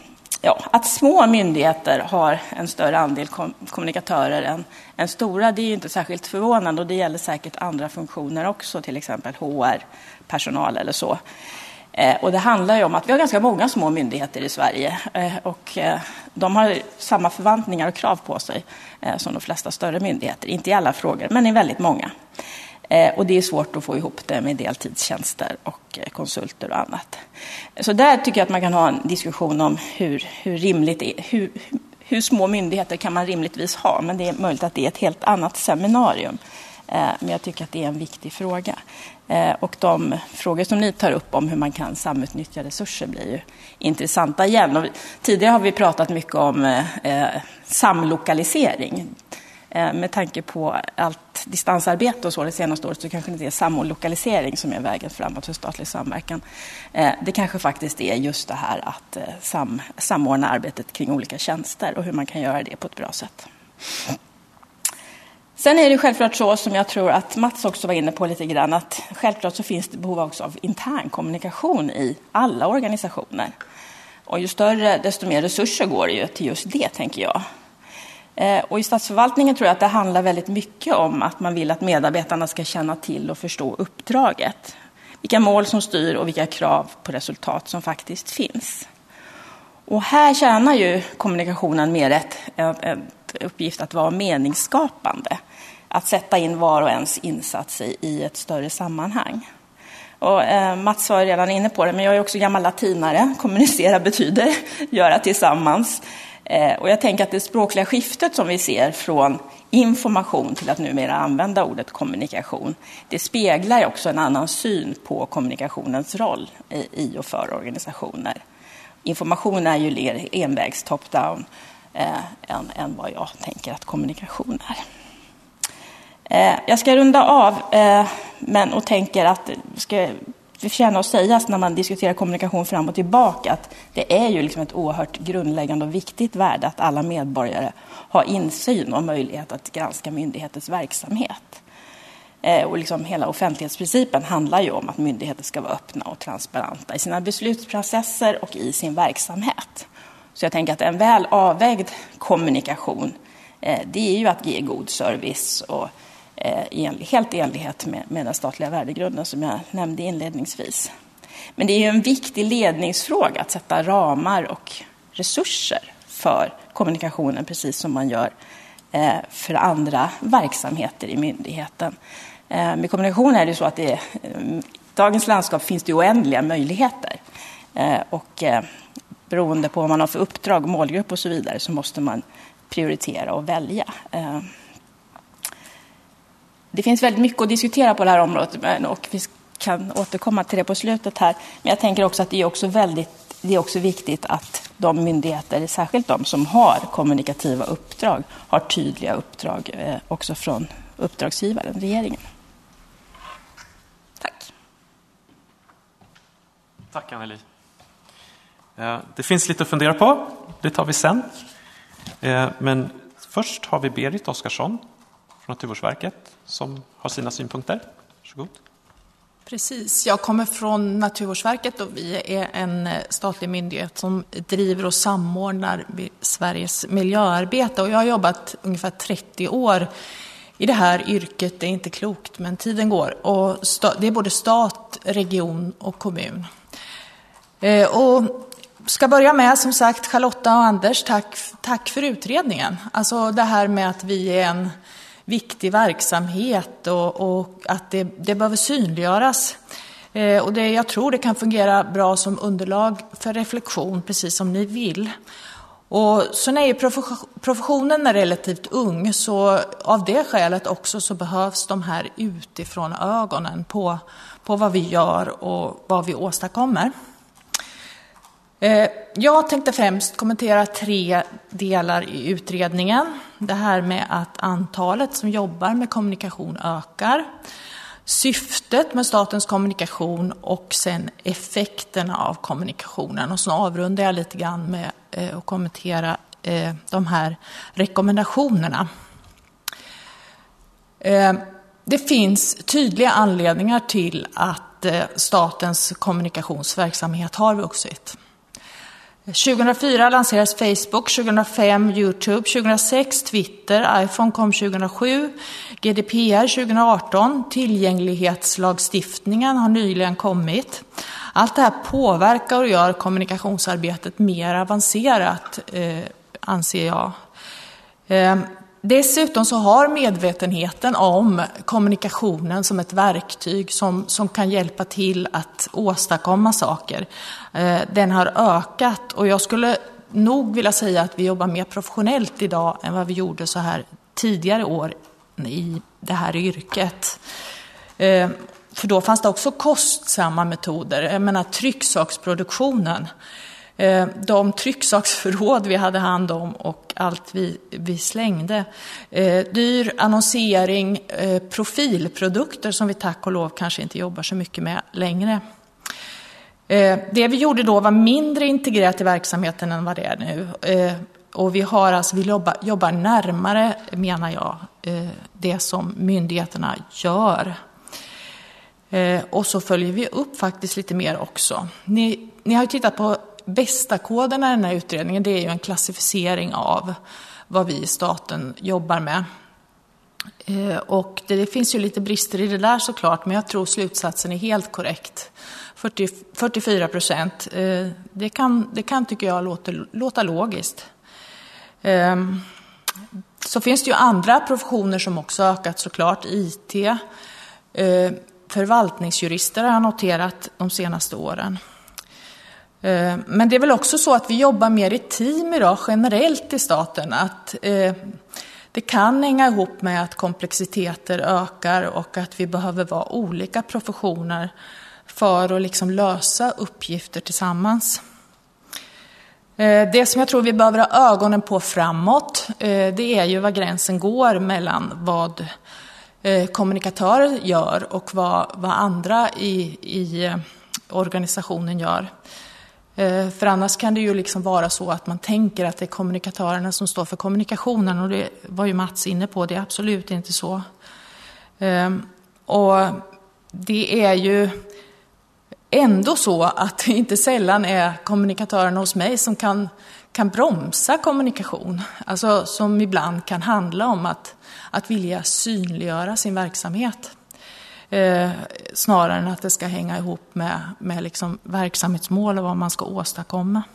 ja, att små myndigheter har en större andel kom- kommunikatörer än, än stora, det är ju inte särskilt förvånande, och det gäller säkert andra funktioner också, till exempel H R-personal eller så. Eh, och det handlar ju om att vi har ganska många små myndigheter i Sverige eh, och eh, de har samma förväntningar och krav på sig eh, som de flesta större myndigheter. Inte i alla frågor, men i väldigt många. Eh, och det är svårt att få ihop det med deltidstjänster och eh, konsulter och annat. Så där tycker jag att man kan ha en diskussion om hur, hur rimligt det är, hur, hur små myndigheter kan man rimligtvis ha. Men det är möjligt att det är ett helt annat seminarium. Eh, men jag tycker att det är en viktig fråga. Eh, och de frågor som ni tar upp om hur man kan samutnyttja resurser blir ju intressanta igen. Och tidigare har vi pratat mycket om eh, samlokalisering. Eh, med tanke på allt distansarbete och så det senaste året, så kanske det är samlokalisering som är vägen framåt för statlig samverkan. Eh, det kanske faktiskt är just det här att eh, sam, samordna arbetet kring olika tjänster och hur man kan göra det på ett bra sätt. Sen är det självklart så, som jag tror att Mats också var inne på lite grann, att självklart så finns det behov också av intern kommunikation i alla organisationer. Och ju större, desto mer resurser går det ju till just det, tänker jag. Och i statsförvaltningen tror jag att det handlar väldigt mycket om att man vill att medarbetarna ska känna till och förstå uppdraget. Vilka mål som styr och vilka krav på resultat som faktiskt finns. Och här tjänar ju kommunikationen mer ett, ett uppgift att vara meningsskapande. Att sätta in var och ens insats i, i ett större sammanhang. Och, eh, Mats var redan inne på det, men jag är också gammal latinare. Kommunicera betyder göra tillsammans. Eh, och jag tänker att det språkliga skiftet som vi ser från information till att numera använda ordet kommunikation, det speglar också en annan syn på kommunikationens roll i, i och för organisationer. Information är ju mer envägs top-down eh, än, än vad jag tänker att kommunikation är. Eh, jag ska runda av eh, men och tänker att det ska förtjäna att sägas när man diskuterar kommunikation fram och tillbaka att det är ju liksom ett oerhört grundläggande och viktigt värde att alla medborgare har insyn och möjlighet att granska myndighetens verksamhet. Eh, och liksom hela offentlighetsprincipen handlar ju om att myndigheter ska vara öppna och transparenta i sina beslutsprocesser och i sin verksamhet. Så jag tänker att en väl avvägd kommunikation, eh, det är ju att ge god service och eh, enlig, helt i enlighet med, med den statliga värdegrunden som jag nämnde inledningsvis. Men det är ju en viktig ledningsfråga att sätta ramar och resurser för kommunikationen, precis som man gör eh, för andra verksamheter i myndigheten. Eh, med kommunikation är det så att det, eh, dagens landskap finns det oändliga möjligheter. Eh, och eh, beroende på vad man har för uppdrag, målgrupp och så vidare, så måste man prioritera och välja. Eh, det finns väldigt mycket att diskutera på det här området och vi kan återkomma till det på slutet här. Men jag tänker också att det är också väldigt, det är också viktigt att de myndigheter, särskilt de som har kommunikativa uppdrag, har tydliga uppdrag eh, också från uppdragsgivaren, regeringen. Tack. Tack Anneli. Det finns lite att fundera på, det tar vi sen. Men först har vi Berit Oskarsson från Naturvårdsverket som har sina synpunkter. Varsågod. Precis, jag kommer från Naturvårdsverket och vi är en statlig myndighet som driver och samordnar Sveriges miljöarbete. Och jag har jobbat ungefär trettio år i det här yrket, det är inte klokt men tiden går. Och det är både stat, region och kommun. Och ska börja med, som sagt, Charlotta och Anders, tack, tack för utredningen. Alltså det här med att vi är en viktig verksamhet och, och att det, det behöver synliggöras. Eh, och det, jag tror det kan fungera bra som underlag för reflektion, precis som ni vill. Och så är ju professionen är relativt ung, så av det skälet också så behövs de här utifrån ögonen på, på vad vi gör och vad vi åstadkommer. Jag tänkte främst kommentera tre delar i utredningen. Det här med att antalet som jobbar med kommunikation ökar, syftet med statens kommunikation och sen effekterna av kommunikationen. Och så avrundar jag lite grann med att kommentera de här rekommendationerna. Det finns tydliga anledningar till att statens kommunikationsverksamhet har vuxit. tjugohundrafyra lanserades Facebook, tjugohundrafem YouTube, tjugohundrasex Twitter, iPhone kom tjugohundrasju, G D P R tjugohundraarton, tillgänglighetslagstiftningen har nyligen kommit. Allt det här påverkar och gör kommunikationsarbetet mer avancerat, eh, anser jag. Eh, dessutom så har medvetenheten om kommunikationen som ett verktyg som, som kan hjälpa till att åstadkomma saker. Eh, den har ökat, och jag skulle nog vilja säga att vi jobbar mer professionellt idag än vad vi gjorde så här tidigare år i det här yrket. Eh, för då fanns det också kostsamma metoder. Jag menar trycksaksproduktionen. Eh, de trycksaksförråd vi hade hand om och allt vi, vi slängde. Eh, dyr annonsering, eh, profilprodukter som vi tack och lov kanske inte jobbar så mycket med längre. Eh, det vi gjorde då var mindre integrerat i verksamheten än vad det är nu. Eh, och vi, har alltså, vi jobbar, jobbar närmare, menar jag, eh, det som myndigheterna gör. Eh, och så följer vi upp faktiskt lite mer också. Ni, ni har ju tittat på bästa koderna i den här utredningen. Det är ju en klassificering av vad vi i staten jobbar med. Eh, och det, det finns ju lite brister i det där såklart, men jag tror slutsatsen är helt korrekt. fyrtio, fyrtiofyra procent. Eh, det, kan, det kan tycker jag låta, låta logiskt. Eh, så finns det ju andra professioner som också ökat såklart. I T, eh, förvaltningsjurister har jag noterat de senaste åren. Eh, men det är väl också så att vi jobbar mer i team idag generellt i staten. Att eh, det kan hänga ihop med att komplexiteter ökar och att vi behöver vara olika professioner för att liksom lösa uppgifter tillsammans. Det som jag tror vi behöver ha ögonen på framåt, det är ju var gränsen går mellan vad kommunikatörer gör och vad, vad andra i, i organisationen gör. För annars kan det ju liksom vara så att man tänker att det är kommunikatörerna som står för kommunikationen, och det var ju Mats inne på, det är absolut inte så. Och det är ju ändå så att det inte sällan är kommunikatörerna hos mig som kan, kan bromsa kommunikation. Alltså som ibland kan handla om att, att vilja synliggöra sin verksamhet. Eh, snarare än att det ska hänga ihop med, med liksom verksamhetsmål och vad man ska åstadkomma.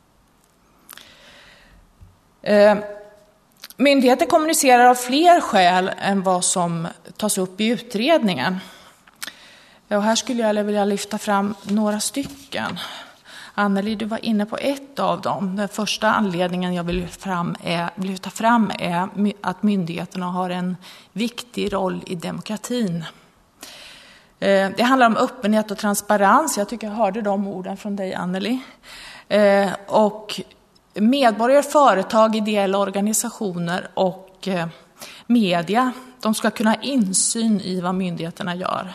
Eh, myndigheter kommunicerar av fler skäl än vad som tas upp i utredningen. Och här skulle jag vilja lyfta fram några stycken. Anneli, du var inne på ett av dem. Den första anledningen jag vill lyfta fram är, lyfta fram är att myndigheterna har en viktig roll i demokratin. Det handlar om öppenhet och transparens. Jag tycker jag hörde de orden från dig, Anneli. Och medborgare, företag, ideella organisationer och media, de ska kunna ha insyn i vad myndigheterna gör.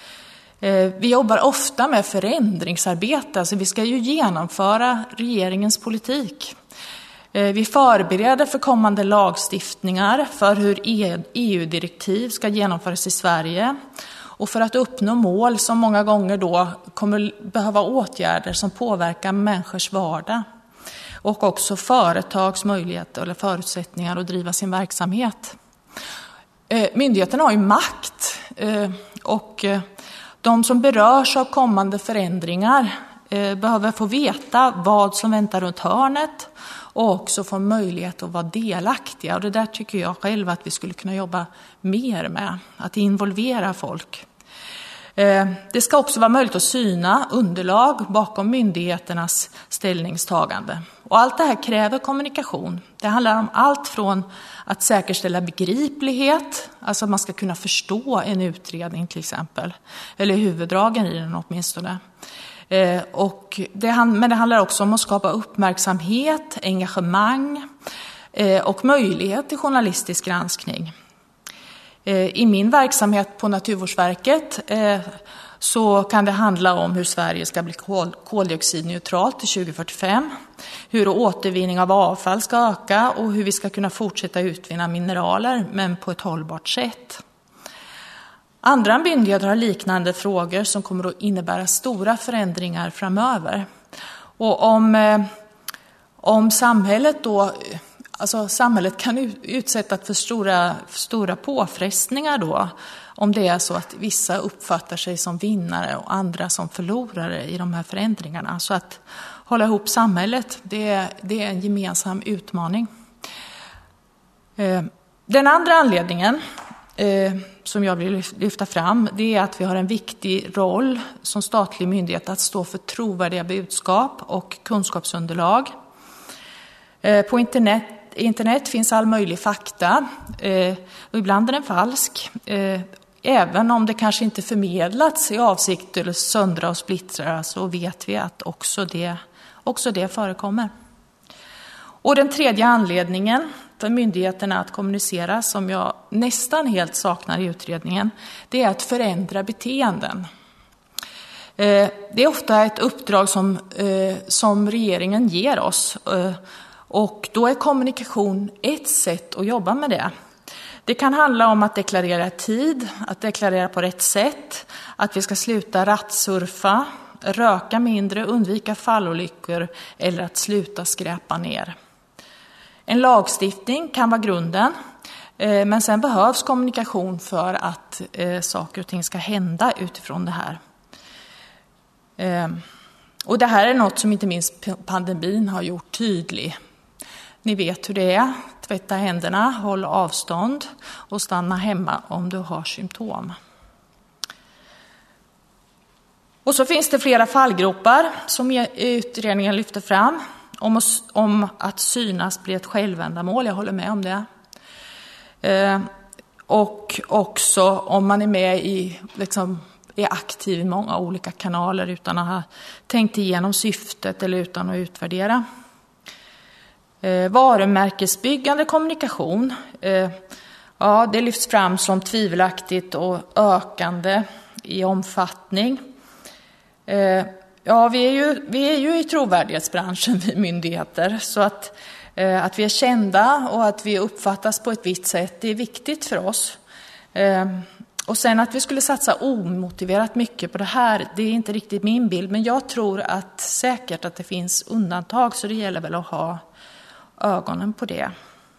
Vi jobbar ofta med förändringsarbete, alltså vi ska ju genomföra regeringens politik. Vi förbereder för kommande lagstiftningar för hur E U-direktiv ska genomföras i Sverige och för att uppnå mål som många gånger då kommer behöva åtgärder som påverkar människors vardag och också företags möjligheter eller förutsättningar att driva sin verksamhet. Myndigheterna har ju makt och de som berörs av kommande förändringar eh, behöver få veta vad som väntar runt hörnet och också få möjlighet att vara delaktiga. Och det där tycker jag själv att vi skulle kunna jobba mer med, att involvera folk. Eh, det ska också vara möjligt att syna underlag bakom myndigheternas ställningstagande. Och allt det här kräver kommunikation. Det handlar om allt från att säkerställa begriplighet, alltså att man ska kunna förstå en utredning till exempel, eller huvuddragen i den åtminstone. Eh, och det, men det handlar också om att skapa uppmärksamhet, engagemang eh, och möjlighet till journalistisk granskning. Eh, I min verksamhet på Naturvårdsverket eh, så kan det handla om hur Sverige ska bli kol- koldioxidneutralt till tjugo fyrtiofem, hur återvinning av avfall ska öka och hur vi ska kunna fortsätta utvinna mineraler men på ett hållbart sätt. Andra myndigheter har liknande frågor som kommer att innebära stora förändringar framöver. Och om, om samhället då, alltså samhället kan utsättas för stora, stora påfrestningar då, om det är så att vissa uppfattar sig som vinnare och andra som förlorare i de här förändringarna. Så att hålla ihop samhället, det är, det är en gemensam utmaning. Den andra anledningen som jag vill lyfta fram, det är att vi har en viktig roll som statlig myndighet att stå för trovärdiga budskap och kunskapsunderlag. På internet, internet finns all möjlig fakta, och ibland är den falsk. Även om det kanske inte förmedlats i avsikt att söndra och splittra, så vet vi att också det, också det förekommer. Och den tredje anledningen för myndigheterna att kommunicera, som jag nästan helt saknar i utredningen, det är att förändra beteenden. Det är ofta ett uppdrag som, som regeringen ger oss, och då är kommunikation ett sätt att jobba med det. Det kan handla om att deklarera tid, att deklarera på rätt sätt, att vi ska sluta rattsurfa, röka mindre, undvika fallolyckor eller att sluta skräpa ner. En lagstiftning kan vara grunden, men sen behövs kommunikation för att saker och ting ska hända utifrån det här. Och det här är något som inte minst pandemin har gjort tydlig. Ni vet hur det är. Tvätta händerna, håll avstånd och stanna hemma om du har symptom. Och så finns det flera fallgropar som utredningen lyfter fram om, om att synas blir ett självändamål. Jag håller med om det. Eh, och också om man är med i, liksom, är aktiv i många olika kanaler utan att ha tänkt igenom syftet eller utan att utvärdera. Eh, varumärkesbyggande kommunikation, eh, ja, det lyfts fram som tvivelaktigt och ökande i omfattning. Eh, ja, vi är ju, vi är ju i trovärdighetsbranschen, vi myndigheter, så att, eh, att vi är kända och att vi uppfattas på ett vitt sätt, det är viktigt för oss. Eh, och sen att vi skulle satsa omotiverat mycket på det här, det är inte riktigt min bild, men jag tror att säkert att det finns undantag, så det gäller väl att ha ögonen på det.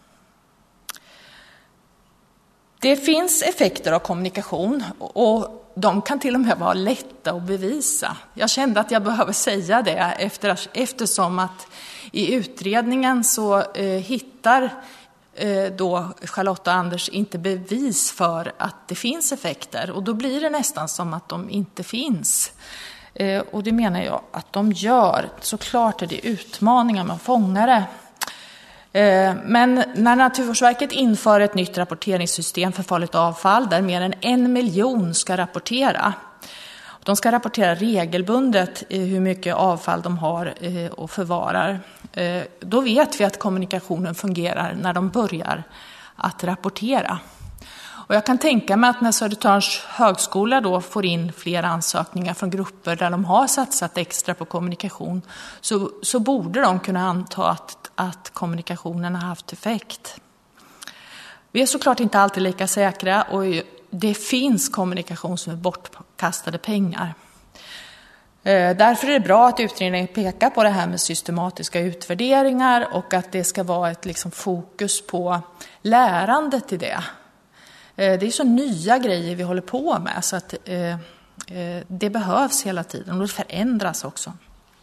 Det finns effekter av kommunikation och de kan till och med vara lätta att bevisa. Jag kände att jag behöver säga det efter, eftersom att i utredningen så eh, hittar eh, då Charlotta och Anders inte bevis för att det finns effekter. Och då blir det nästan som att de inte finns. Eh, och det menar jag att de gör. Såklart är det utmaningar med fångare. Men när Naturvårdsverket inför ett nytt rapporteringssystem för farligt avfall där mer än en miljon ska rapportera. De ska rapportera regelbundet hur mycket avfall de har och förvarar. Då vet vi att kommunikationen fungerar när de börjar att rapportera. Och jag kan tänka mig att när Södertörns högskola då får in flera ansökningar från grupper där de har satsat extra på kommunikation, så, så borde de kunna anta att, att kommunikationen har haft effekt. Vi är såklart inte alltid lika säkra och det finns kommunikation som är bortkastade pengar. Därför är det bra att utredningen pekar på det här med systematiska utvärderingar och att det ska vara ett liksom fokus på lärandet i det. Det är så nya grejer vi håller på med så att eh, det behövs hela tiden och det förändras också.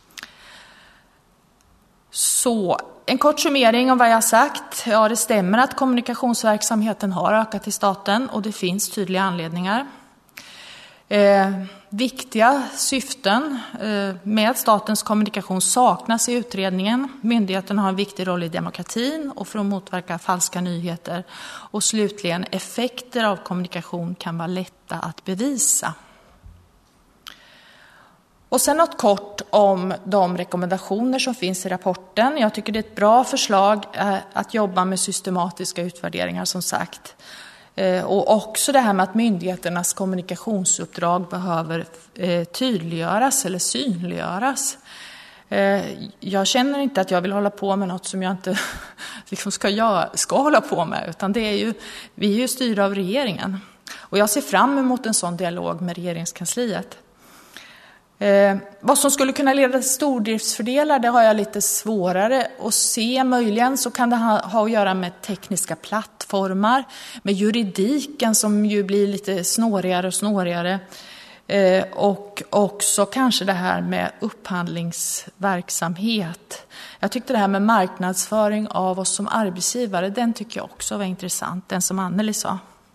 Så en kort summering om vad jag har sagt. Ja, det stämmer att kommunikationsverksamheten har ökat i staten och det finns tydliga anledningar. Eh, viktiga syften eh, med statens kommunikation saknas i utredningen. Myndigheterna har en viktig roll i demokratin och för att motverka falska nyheter. Och slutligen, effekter av kommunikation kan vara lätta att bevisa. Och sen något kort om de rekommendationer som finns i rapporten. Jag tycker det är ett bra förslag eh, att jobba med systematiska utvärderingar som sagt. Och också det här med att myndigheternas kommunikationsuppdrag behöver eh, tydliggöras eller synliggöras. Eh, jag känner inte att jag vill hålla på med något som jag inte liksom ska, jag, ska hålla på med. Utan det är ju, vi är ju styrda av regeringen. Och jag ser fram emot en sån dialog med regeringskansliet. Eh, vad som skulle kunna leda till stordriftsfördelar, det har jag lite svårare att se. Möjligen så kan det ha, ha att göra med tekniska plattformar, med juridiken som ju blir lite snårigare och snårigare. Eh, och också kanske det här med upphandlingsverksamhet. Jag tyckte det här med marknadsföring av oss som arbetsgivare, den tycker jag också var intressant, den som Anneli sa.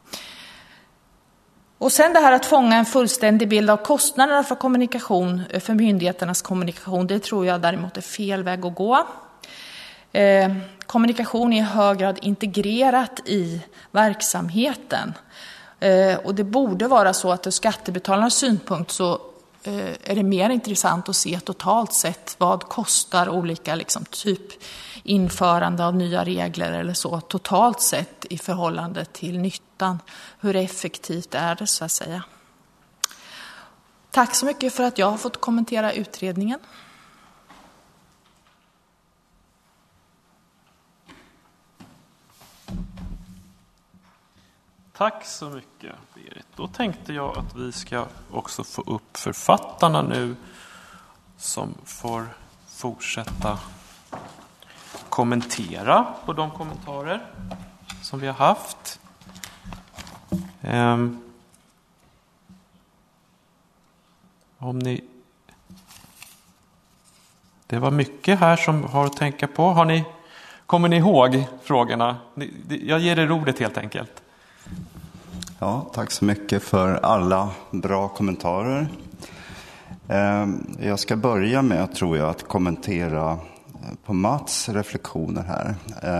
Och sen det här att fånga en fullständig bild av kostnaderna för kommunikation, för myndigheternas kommunikation, det tror jag däremot är fel väg att gå. Eh, kommunikation är i hög grad integrerat i verksamheten. Eh, och det borde vara så att ur skattebetalarnas synpunkt så eh, är det mer intressant att se totalt sett vad kostar olika liksom, typ införande av nya regler eller så totalt sett i förhållande till nyttan. Hur effektivt är det så att säga. Tack så mycket för att jag har fått kommentera utredningen. Tack så mycket, Berit. Då tänkte jag att vi ska också få upp författarna nu som får fortsätta kommentera på de kommentarer som vi har haft. Um, om ni... Det var mycket här som har att tänka på. Har ni... Kommer ni ihåg frågorna? Jag ger er ordet helt enkelt. Ja, tack så mycket för alla bra kommentarer. Jag ska börja med, tror jag, att kommentera på Mats reflektioner här.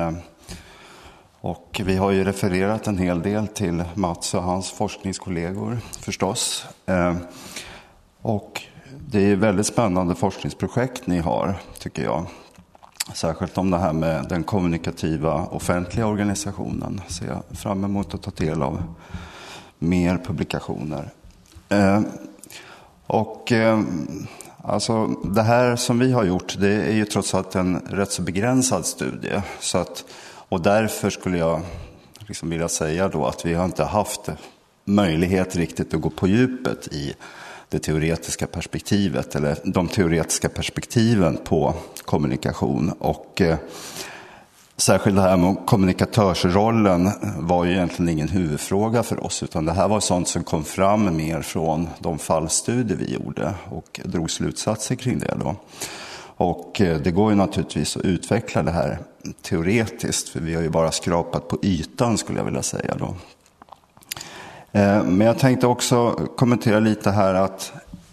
Och vi har ju refererat en hel del till Mats och hans forskningskollegor förstås. Och det är väldigt spännande forskningsprojekt ni har, tycker jag. Särskilt om det här med den kommunikativa offentliga organisationen. Så jag fram emot att ta del av mer publikationer. Eh, och eh, alltså det här som vi har gjort, det är ju trots allt en rätt så begränsad studie. Så att, och därför skulle jag liksom vilja säga då att vi har inte haft möjlighet riktigt att gå på djupet i det teoretiska perspektivet eller de teoretiska perspektiven på kommunikation. Och eh, särskilt det här med kommunikatörsrollen var ju egentligen ingen huvudfråga för oss, utan det här var sånt som kom fram mer från de fallstudier vi gjorde och drog slutsatser kring det då. Och eh, det går ju naturligtvis att utveckla det här teoretiskt, för vi har ju bara skrapat på ytan skulle jag vilja säga då. Men jag tänkte också kommentera lite här att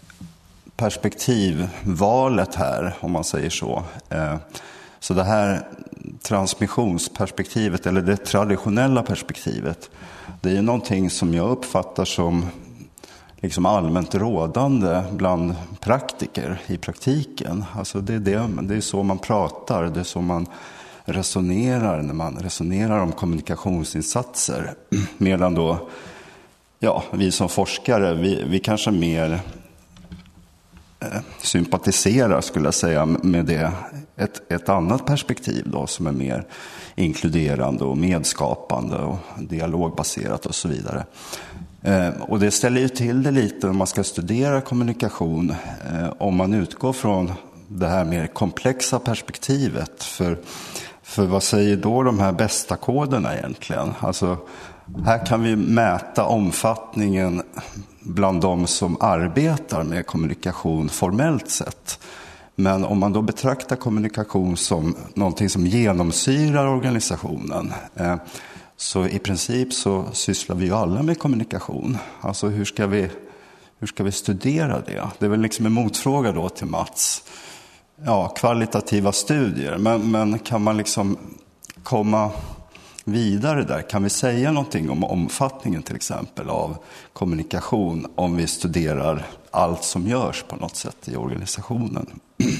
perspektivvalet här, om man säger så. Så det här transmissionsperspektivet eller det traditionella perspektivet, det är ju någonting som jag uppfattar som liksom allmänt rådande bland praktiker i praktiken. Alltså det är, det, det är så man pratar, det är så man resonerar när man resonerar om kommunikationsinsatser. Medan då ja, vi som forskare, vi, vi kanske mer eh, sympatiserar skulle jag säga med det, ett, ett annat perspektiv då som är mer inkluderande och medskapande och dialogbaserat och så vidare. Eh, och det ställer ju till det lite om man ska studera kommunikation eh, om man utgår från det här mer komplexa perspektivet. För, för vad säger då de här bästa koderna egentligen? Alltså här kan vi mäta omfattningen bland de som arbetar med kommunikation formellt sett. Men om man då betraktar kommunikation som någonting som genomsyrar organisationen, eh, så i princip så sysslar vi ju alla med kommunikation. Alltså hur ska vi, hur ska vi studera det? Det är väl liksom en motfråga då till Mats. Ja, kvalitativa studier. Men, men kan man liksom komma vidare där? Kan vi säga någonting om omfattningen till exempel av kommunikation om vi studerar allt som görs på något sätt i organisationen?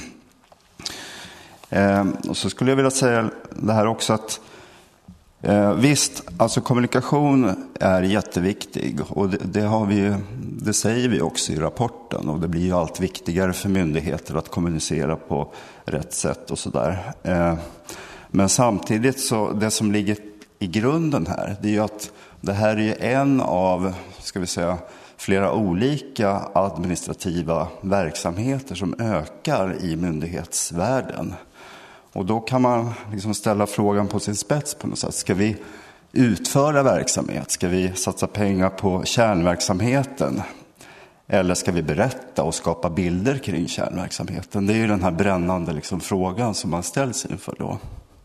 eh, och så skulle jag vilja säga det här också att eh, visst, alltså kommunikation är jätteviktig och det, det, har vi, det säger vi också i rapporten, och det blir ju allt viktigare för myndigheter att kommunicera på rätt sätt och sådär. Eh, men samtidigt så det som ligger i grunden här, det är ju att det här är en av, ska vi säga, flera olika administrativa verksamheter som ökar i myndighetsvärlden. Och då kan man liksom ställa frågan på sin spets på något sätt. Ska vi utföra verksamhet? Ska vi satsa pengar på kärnverksamheten? Eller ska vi berätta och skapa bilder kring kärnverksamheten? Det är ju den här brännande liksom frågan som man ställs inför då.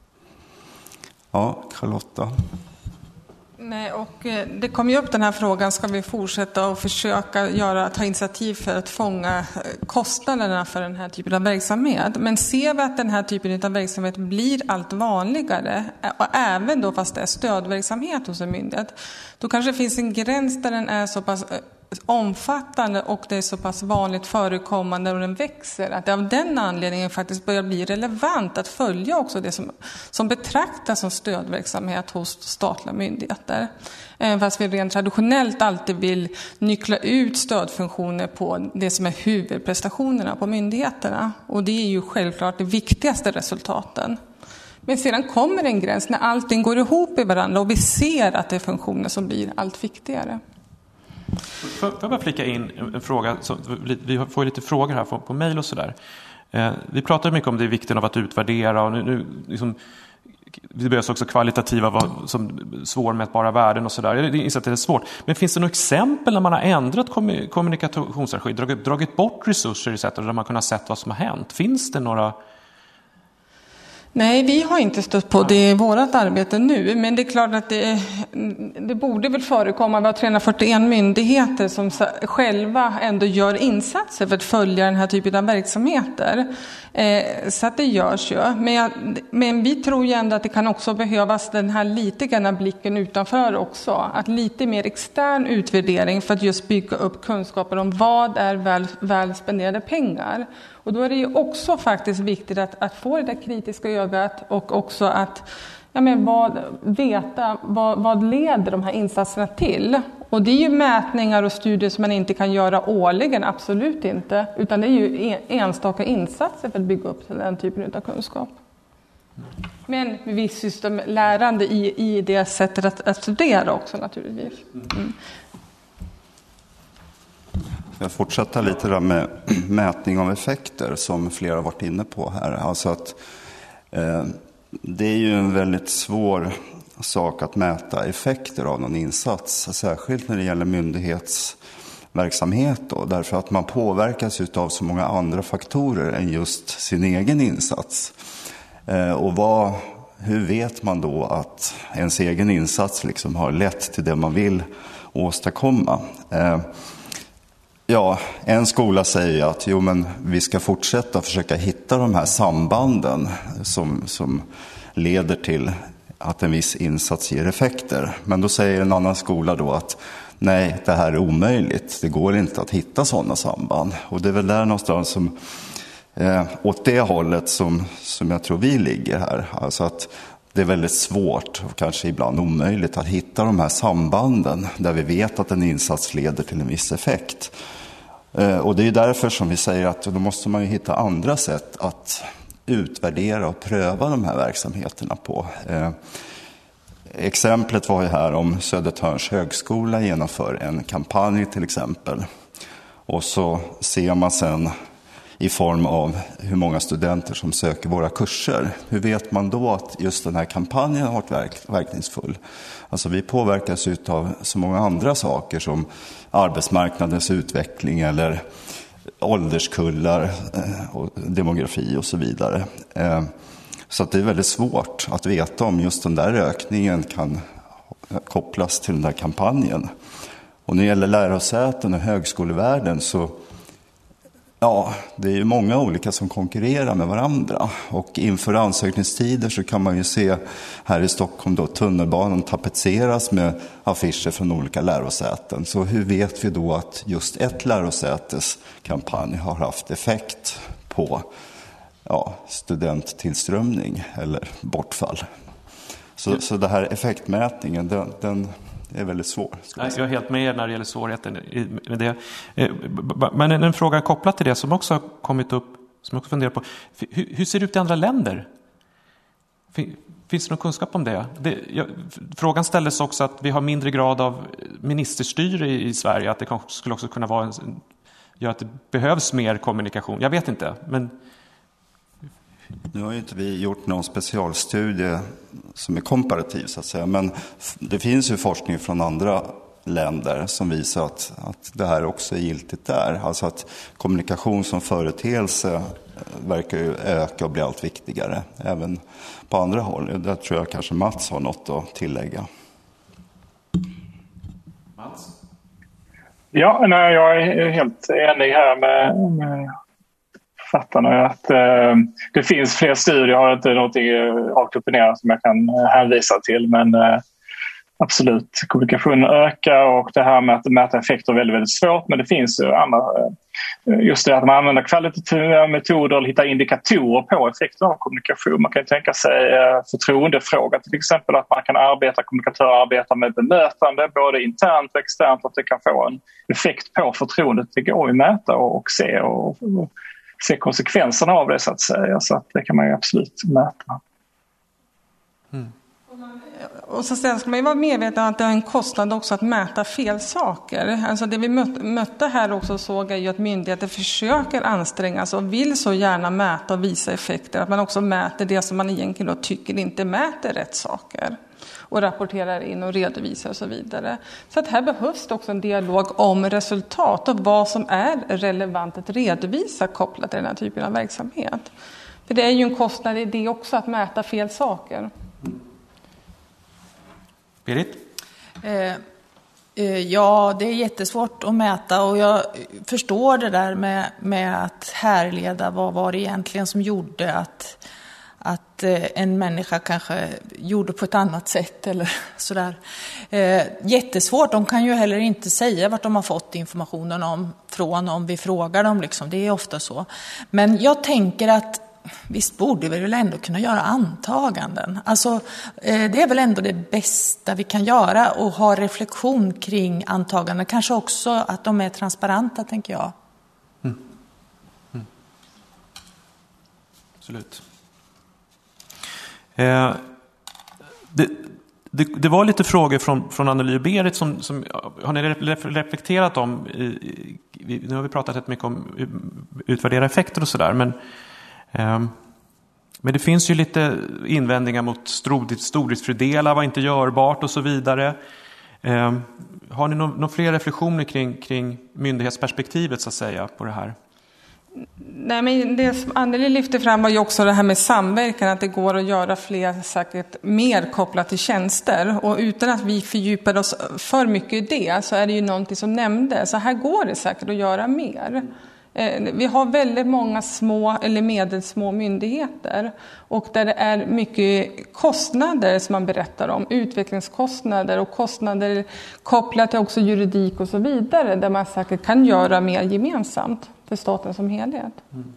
Ja, Charlotta. Nej, och det kommer ju upp den här frågan, ska vi fortsätta och försöka göra, ta initiativ för att fånga kostnaderna för den här typen av verksamhet. Men ser vi att den här typen av verksamhet blir allt vanligare, och även då fast det är stödverksamhet hos en myndighet, då kanske det finns en gräns där den är så pass omfattande och det är så pass vanligt förekommande och den växer, att det av den anledningen faktiskt börjar bli relevant att följa också det som, som betraktas som stödverksamhet hos statliga myndigheter. Även fast vi rent traditionellt alltid vill nyckla ut stödfunktioner på det som är huvudprestationerna på myndigheterna. Och det är ju självklart det viktigaste resultaten. Men sedan kommer en gräns när allting går ihop i varandra och vi ser att det är funktioner som blir allt viktigare. Får jag bara flika in en fråga? Vi får lite frågor här på mejl och sådär. Vi pratar mycket om det är vikten av att utvärdera och nu, nu liksom, det behövs också kvalitativa som svårmätbara värden och sådär. Jag inser att det är svårt. Men finns det några exempel när man har ändrat kommunikationsarkiv, dragit, dragit bort resurser i sättet där man kunnat se vad som har hänt? Finns det några... Nej, vi har inte stött på det i vårt arbete nu, men det är klart att det, det borde väl förekomma. Vi har trehundrafyrtioen myndigheter som själva ändå gör insatser för att följa den här typen av verksamheter. Eh, så att det görs ju. Men, jag, men vi tror ju ändå att det kan också behövas den här lite grann blicken utanför också. Att lite mer extern utvärdering för att just bygga upp kunskaper om vad är väl, väl spenderade pengar. Och då är det ju också faktiskt viktigt att, att få det där kritiska ögat och också att ja, men vad, veta vad, vad leder de här insatserna till. Och det är ju mätningar och studier som man inte kan göra årligen, absolut inte. Utan det är ju enstaka insatser för att bygga upp den typen av kunskap. Men viss systemlärande i, i det sättet att, att studera också naturligtvis. Mm. Jag fortsätter lite där med mätning av effekter som flera har varit inne på här. Alltså att eh, det är ju en väldigt svår sak att mäta effekter av någon insats. Särskilt när det gäller myndighetsverksamhet då. Därför att man påverkas av så många andra faktorer än just sin egen insats. Eh, och vad, hur vet man då att ens egen insats liksom har lett till det man vill åstadkomma? Eh, Ja, en skola säger att jo, men vi ska fortsätta försöka hitta de här sambanden som, som leder till att en viss insats ger effekter. Men då säger en annan skola då att nej, det här är omöjligt. Det går inte att hitta sådana samband. Och det är väl där någonstans som, eh, åt det hållet som, som jag tror vi ligger här. Alltså att det är väldigt svårt och kanske ibland omöjligt att hitta de här sambanden där vi vet att en insats leder till en viss effekt. Och det är därför som vi säger att då måste man ju hitta andra sätt att utvärdera och pröva de här verksamheterna på. Exemplet var ju här om Södertörns högskola genomför en kampanj till exempel. Och så ser man sen i form av hur många studenter som söker våra kurser. Hur vet man då att just den här kampanjen har varit verk, verkningsfull? Alltså vi påverkas av så många andra saker som arbetsmarknadens utveckling eller ålderskullar och demografi och så vidare. Så att det är väldigt svårt att veta om just den där ökningen kan kopplas till den där kampanjen. Och när det gäller lärosäten och högskolevärlden så ja, det är ju många olika som konkurrerar med varandra. Och inför ansökningstider så kan man ju se här i Stockholm då tunnelbanan tapetseras med affischer från olika lärosäten. Så hur vet vi då att just ett lärosätes kampanj har haft effekt på ja, studenttillströmning eller bortfall? Så, så det här effektmätningen, den... den det är väldigt svår. Jag är helt med när det gäller svårigheten med det. Men en, en fråga kopplat till det som också har kommit upp, som jag också funderar på. Hur, hur ser det ut i andra länder? Finns det någon kunskap om det? det jag, frågan ställdes också att vi har mindre grad av ministerstyre i, i Sverige, att det kanske skulle också kunna vara en, göra att det behövs mer kommunikation. Jag vet inte, men... Nu har ju inte vi gjort någon specialstudie som är komparativ så att säga, men det finns ju forskning från andra länder som visar att, att det här också är giltigt där. Alltså att kommunikation som företeelse verkar ju öka och bli allt viktigare även på andra håll. Där tror jag kanske Mats har något att tillägga. Mats? Ja, nej, jag är helt enig här med, med fattarna att eh, det finns fler studier. Jag har inte någonting rakt upp och ner som jag kan hänvisa till, men eh, absolut, kommunikationen ökar och det här med att mäta effekter är väldigt, väldigt svårt, men det finns ju andra, just det att man använder kvalitativa metoder eller hittar indikatorer på effekter av kommunikation. Man kan tänka sig förtroendefråga till exempel, att man kan arbeta, kommunikatörer arbeta med bemötande både internt och externt, att det kan få en effekt på förtroendet. Det går ju att mäta och, och se och, och se konsekvenserna av det så att säga, så att det kan man ju absolut mäta. Mm. Och så sen ska man ju vara medveten om att det är en kostnad också att mäta fel saker. Alltså det vi mötte här också såg är ju att myndigheter försöker anstränga sig och vill så gärna mäta och visa effekter. Att man också mäter det som man egentligen då tycker inte mäter rätt saker. Och rapporterar in och redovisar och så vidare. Så att här behövs det också en dialog om resultat och vad som är relevant att redovisa kopplat till den här typen av verksamhet. För det är ju en kostnad i det också att mäta fel saker. Berit? Eh, eh, ja, det är jättesvårt att mäta och jag förstår det där med, med att härleda vad var det egentligen som gjorde att, att eh, en människa kanske gjorde på ett annat sätt eller sådär. Eh, jättesvårt, de kan ju heller inte säga vart de har fått informationen om, från om vi frågar dem, liksom. Det är ofta så. Men jag tänker att visst borde vi väl ändå kunna göra antaganden. Alltså, det är väl ändå det bästa vi kan göra och ha reflektion kring antaganden. Kanske också att de är transparenta, tänker jag. Mm. Mm. Absolut. Eh, det, det, det var lite frågor från, från Anneli och Berit som, som har ni reflekterat om. I, i, nu har vi pratat rätt mycket om utvärdera effekter och sådär, men men det finns ju lite invändningar mot stordriftsfördelar, var inte görbart och så vidare. Har ni några fler reflektioner kring, kring myndighetsperspektivet så att säga på det här? Nej, men det som Anneli lyfte fram var ju också det här med samverkan, att det går att göra fler, säkert mer kopplat till tjänster. Och utan att vi fördjupar oss för mycket i det så är det ju någonting som nämndes. Så här går det säkert att göra mer. Vi har väldigt många små eller medelsmå myndigheter och där det är mycket kostnader som man berättar om, utvecklingskostnader och kostnader kopplat till också juridik och så vidare, där man säkert kan göra mer gemensamt för staten som helhet. Mm.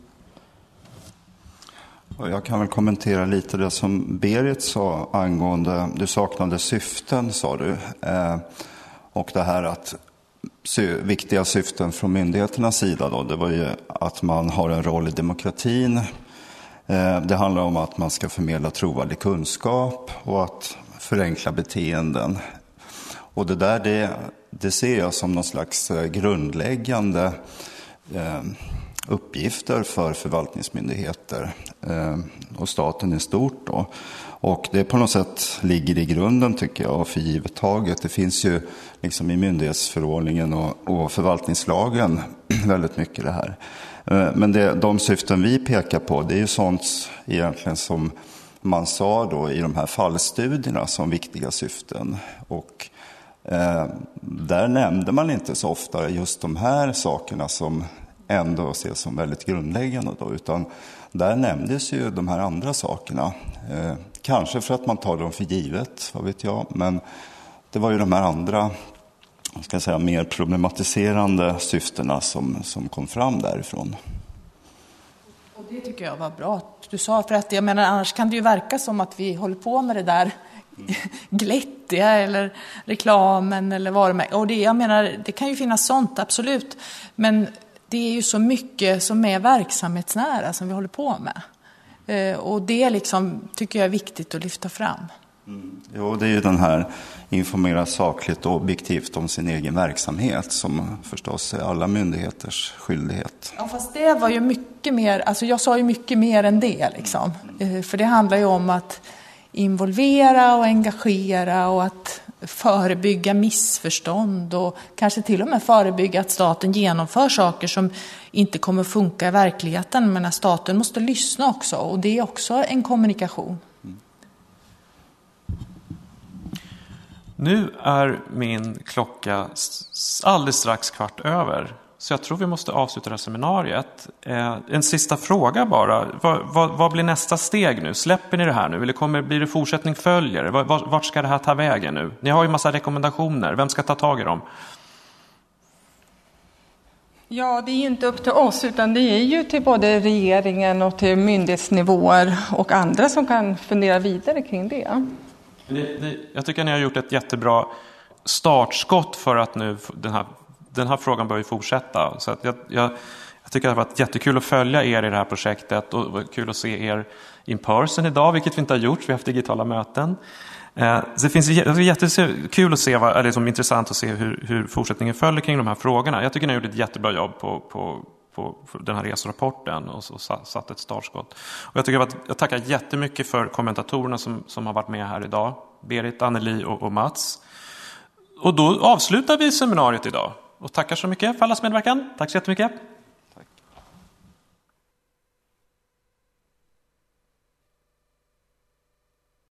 Jag kan väl kommentera lite det som Berit sa angående, du saknade syften sa du, eh, och det här att viktiga syften från myndigheternas sida då, det var ju att man har en roll i demokratin. Det handlar om att man ska förmedla trovärdig kunskap och att förenkla beteenden. Och det där det, det ser jag som någon slags grundläggande uppgifter för förvaltningsmyndigheter och staten i stort då. Och det på något sätt ligger i grunden tycker jag för givet taget. Det finns ju liksom i myndighetsförordningen och, och förvaltningslagen väldigt mycket det här. Men det, de syften vi pekar på, det är ju sånt egentligen som man sa då i de här fallstudierna som viktiga syften. Och eh, där nämnde man inte så ofta just de här sakerna som ändå ses som väldigt grundläggande då, utan där nämndes ju de här andra sakerna. Eh, kanske för att man tar dem för givet, vad vet jag, men det var ju de här andra, ska jag säga, mer problematiserande syftena som, som kom fram därifrån. Och det tycker jag var bra att du sa, för att jag menar annars kan det ju verka som att vi håller på med det där glättiga eller reklamen eller varumärken. Och det, jag menar, det kan ju finnas sånt, absolut, men det är ju så mycket som är verksamhetsnära som vi håller på med. Och det liksom, tycker jag är viktigt att lyfta fram. Mm. Jo, det är ju den här informera sakligt och objektivt om sin egen verksamhet som förstås är alla myndigheters skyldighet. Ja, fast det var ju mycket mer, alltså jag sa ju mycket mer än det liksom. För det handlar ju om att involvera och engagera och att förebygga missförstånd och kanske till och med förebygga att staten genomför saker som inte kommer funka i verkligheten. Men staten måste lyssna också, och det är också en kommunikation. Mm. Nu är min klocka alldeles strax kvart över. Så jag tror vi måste avsluta det här seminariet. Eh, en sista fråga bara. Vad, vad, vad blir nästa steg nu? Släpper ni det här nu? Eller kommer, blir det fortsättning följer? Vart, vart ska det här ta vägen nu? Ni har ju massa rekommendationer. Vem ska ta tag i dem? Ja, det är ju inte upp till oss, utan det är ju till både regeringen och till myndighetsnivåer och andra som kan fundera vidare kring det. Ni, ni, jag tycker att ni har gjort ett jättebra startskott för att nu den här Den här frågan bör ju fortsätta. Så att jag, jag, jag tycker det har varit jättekul att följa er i det här projektet. Och det var kul att se er in person idag, vilket vi inte har gjort. Vi har haft digitala möten. Eh, det finns jättekul att se, vad, eller som intressant att se hur, hur fortsättningen följer kring de här frågorna. Jag tycker ni har gjort ett jättebra jobb på, på, på, på den här resorapporten och, och satt ett startskott. Och jag, tycker att, jag tackar jättemycket för kommentatorerna som, som har varit med här idag. Berit, Anneli och, och Mats. Och då avslutar vi seminariet idag. Och tackar så mycket för allas medverkan. Tack så jättemycket.